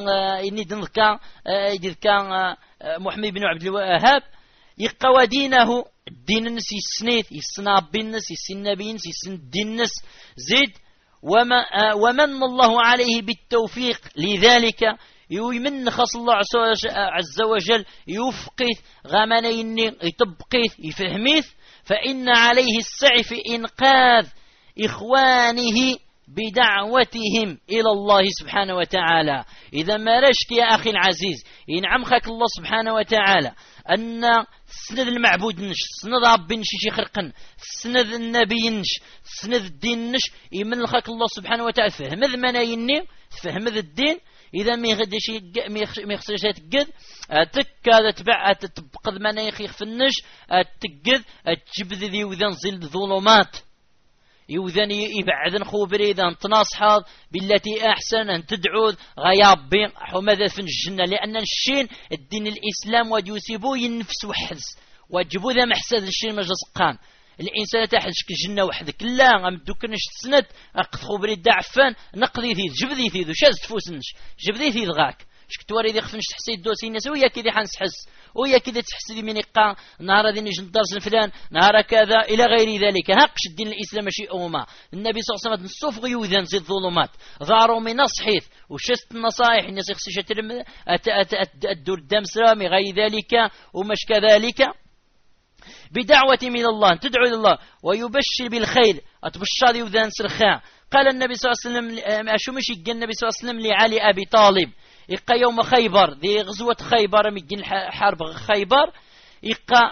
كان محمد بن عبد الوهاب يقى ودينه الدين النس يسنيث يسناب بالنس يسن نبي نس يسن الدين نس زيد ومن الله عليه بالتوفيق لذلك يمن خاص الله عز وجل يفقث غمانين يطبقث يفهميث فإن عليه السعي في إنقاذ إخوانه بدعوتهم إلى الله سبحانه وتعالى. إذا ما رشك يا أخي العزيز ينعمك الله سبحانه وتعالى أن سند المعبود نش سند ربي نش يخرقن سند النبي نش سند الدين نش يمن لخك الله سبحانه وتعالى فهم ذ منايني فهم ذ الدين. إذا ما يغدش ما يخسرش تقد تكاد تبع تبقى ما يخيخ في النش تقد تجبد ذي وذن زل ظلمات يوذن يبعدن خوبري إذا تناصحض بالتي أحسن أن تدعو غياب بين حماذا في الجنة لأن الشين الدين الإسلام وديوسيبو ينفس وحز وجبو ذا محسد الشين مجسقان الإنسان تحدك الجنة وحدك لا غمدوكنش تسند أقد خوبري دعفان نقضي ثيذ جبذي ثيذ وشاز تفوسنش جبذي ثيذ غاك شكتواري ذي خفنش تحسي الدوسي الناس ويا كذا حنس حس ويا كذا تحسي من إقا نهار ذي نجن درس فلان نهار كذا إلى غير ذلك هقش الدين الإسلام شيء أوما النبي صلى الله عليه وسلم نصف غيوذا زي الظلمات ظهروا من نصحيث وشست النصائح الناس يخصش الدور الدم سرامي غير ذلك ومش كذلك بدعوة من الله تدعو إلى الله ويبشر بالخير أتبشر يوذان سرخاء. قال النبي صلى الله عليه وسلم أشمش النبي صلى الله عليه وسلم لعلي أبي طالب إقا يوم خيبر ذي غزوة خيبر مجن حرب خيبر إقا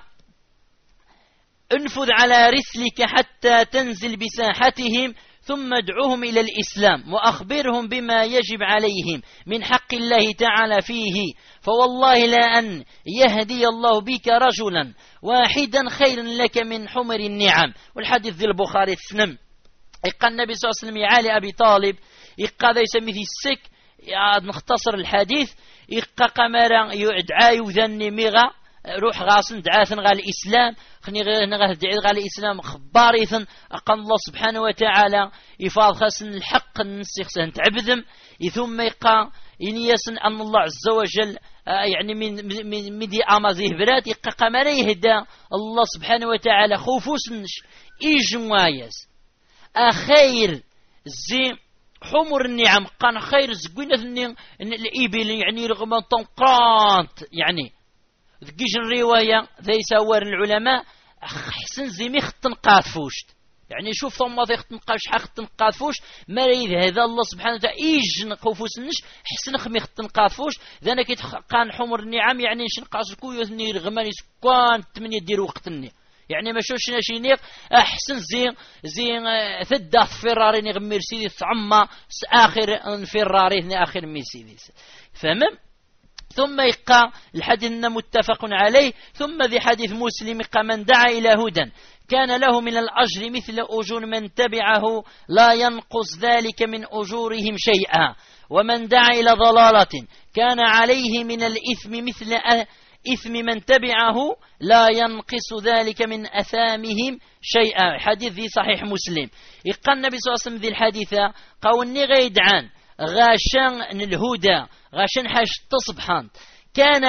انفذ على رسلك حتى تنزل بساحتهم ثم ادعوهم إلى الإسلام وأخبرهم بما يجب عليهم من حق الله تعالى فيه فوالله لا أن يهدي الله بك رجلا واحدا خير لك من حمر النعم. والحديث ذي البخاري السنم. إقا النبي صلى الله عليه وسلم يعالي أبي طالب إقا ذا يسميه السك نختصر الحديث إقا قمرا يدعى يذني ميغا روح غاسن دعاثن غا الإسلام خني غير دعي غا الإسلام خباريثن أقام الله سبحانه وتعالى يفاض خاسن الحق النسيخ سهن تعبدم ثم يقا ينيسن أن الله عز وجل يعني من مدي أمازيه برات يقا قمرا يهدى الله سبحانه وتعالى خوفوسنش إيجموايز أخير زي حمر النعم قان خير زقينة الإبل يعني رغم طنقرانت يعني ذكيش الرواية ذي سوار العلماء حسن زي ميخ تنقاثفوشت يعني شوف ثم ذي تنقاش حق تنقاثفوش ما يريد هذا الله سبحانه وتعالى إيج قوفوسنش حسن خميخ تنقاثفوش ذانا قان حمر النعم يعني شنقاس كويو ثني رغمان سكان 8 دير وقتني يعني ما شوش ناشينيق أحسن زين ثدا فيراري نغ مرسيدس عما آخر فيراري آخر مرسيدس فمن ثم يقع الحديث متفق عليه. ثم ذي حديث مسلم من دعا إلى هدى كان له من الأجر مثل أجور من تبعه لا ينقص ذلك من أجورهم شيئا ومن دعا إلى ضلالة كان عليه من الإثم مثل إثم من تبعه لا ينقص ذلك من أثامهم شيئا. حديث ذي صحيح مسلم. يقال النبي صلى الله عليه وسلم ذي الحديثة قاوني غيد عن غاشان الهدى غاشان حاج تصبحان كان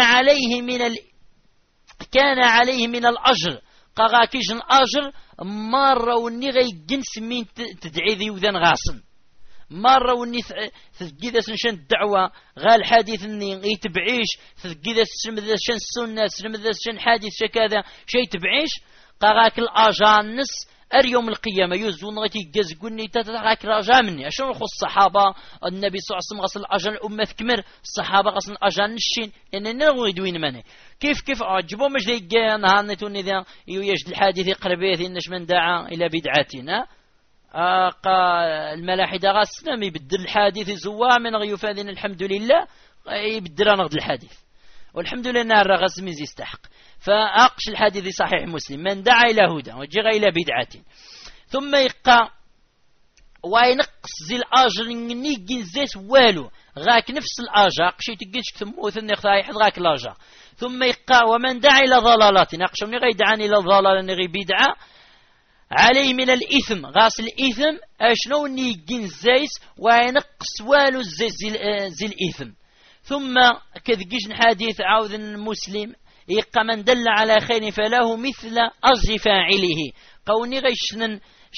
عليه من الأجر قاكيش الأجر مرة وني غي جنس من تدعي ذي وذن غاسن مرة وني تثقيذا سنشان الدعوة غال حديث اني يتبعيش تثقيذا سنشان السنة سنشان حديث شكذا شي تبعيش قاك الأجانس اليوم القيامة يوزون غيتي جاز قلني تتغاك رجا مني أشون نخص الصحابة النبي صلى الله عليه وسلم غسل الأجان الأمة تكمر الصحابة غسل الأجان الشين لأن نرغو يدوين مني كيف عجبوا مش ذي جان هانتوني ذا يوجد الحادث قربيث إنش من دعا إلى بدعتنا الملاحدة غاسنا يبدل الحادث زوا من غيوفاذين الحمد لله يبدل نغد الحادث والحمد لله أن الرغس من يستحق. فأقش الحديث صحيح مسلم: من دعا إلى هدى وجغ إلى بدعة ثم يقى وينقص زي الأجر نيجي زيت والو غاك نفس الأجر قشي تجيش ثموث النخاي حد غاك الأجر. ثم يقى ومن دعا إلى ضلالات نقشوني غيدعاني إلى ضلال نغي بدعة عليه من الإثم غاس الإثم أشنو نيجين زيت وينقص والو زي الإثم. ثم كذجيش حديث عاوذ المسلم يقى من دل على خير فله مثل أجر فاعله. قوني غيشنن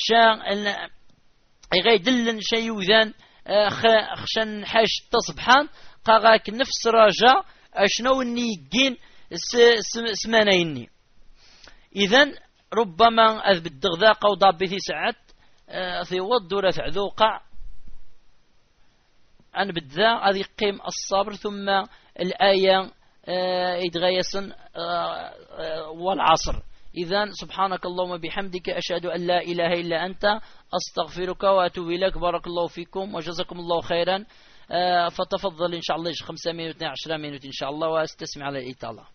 غيدلن شيوذان خشن حاج تصبحان قاغاك نفس رجاء أشنو نيجين سمانيني. إذن ربما أذب الدغذاق أو ضابثي سعد في ودورة عذوقع أن بدذا هذه قيم الصبر. ثم الآية يتغيسن والعصر. إذن سبحانك اللهم بحمدك أشهد أن لا إله إلا أنت أستغفرك وأتوب إليك. بارك الله فيكم وجزاكم الله خيرا. فتفضل إن شاء الله 5 minutes 10 minutes إن شاء الله واستسمع على الإطالة.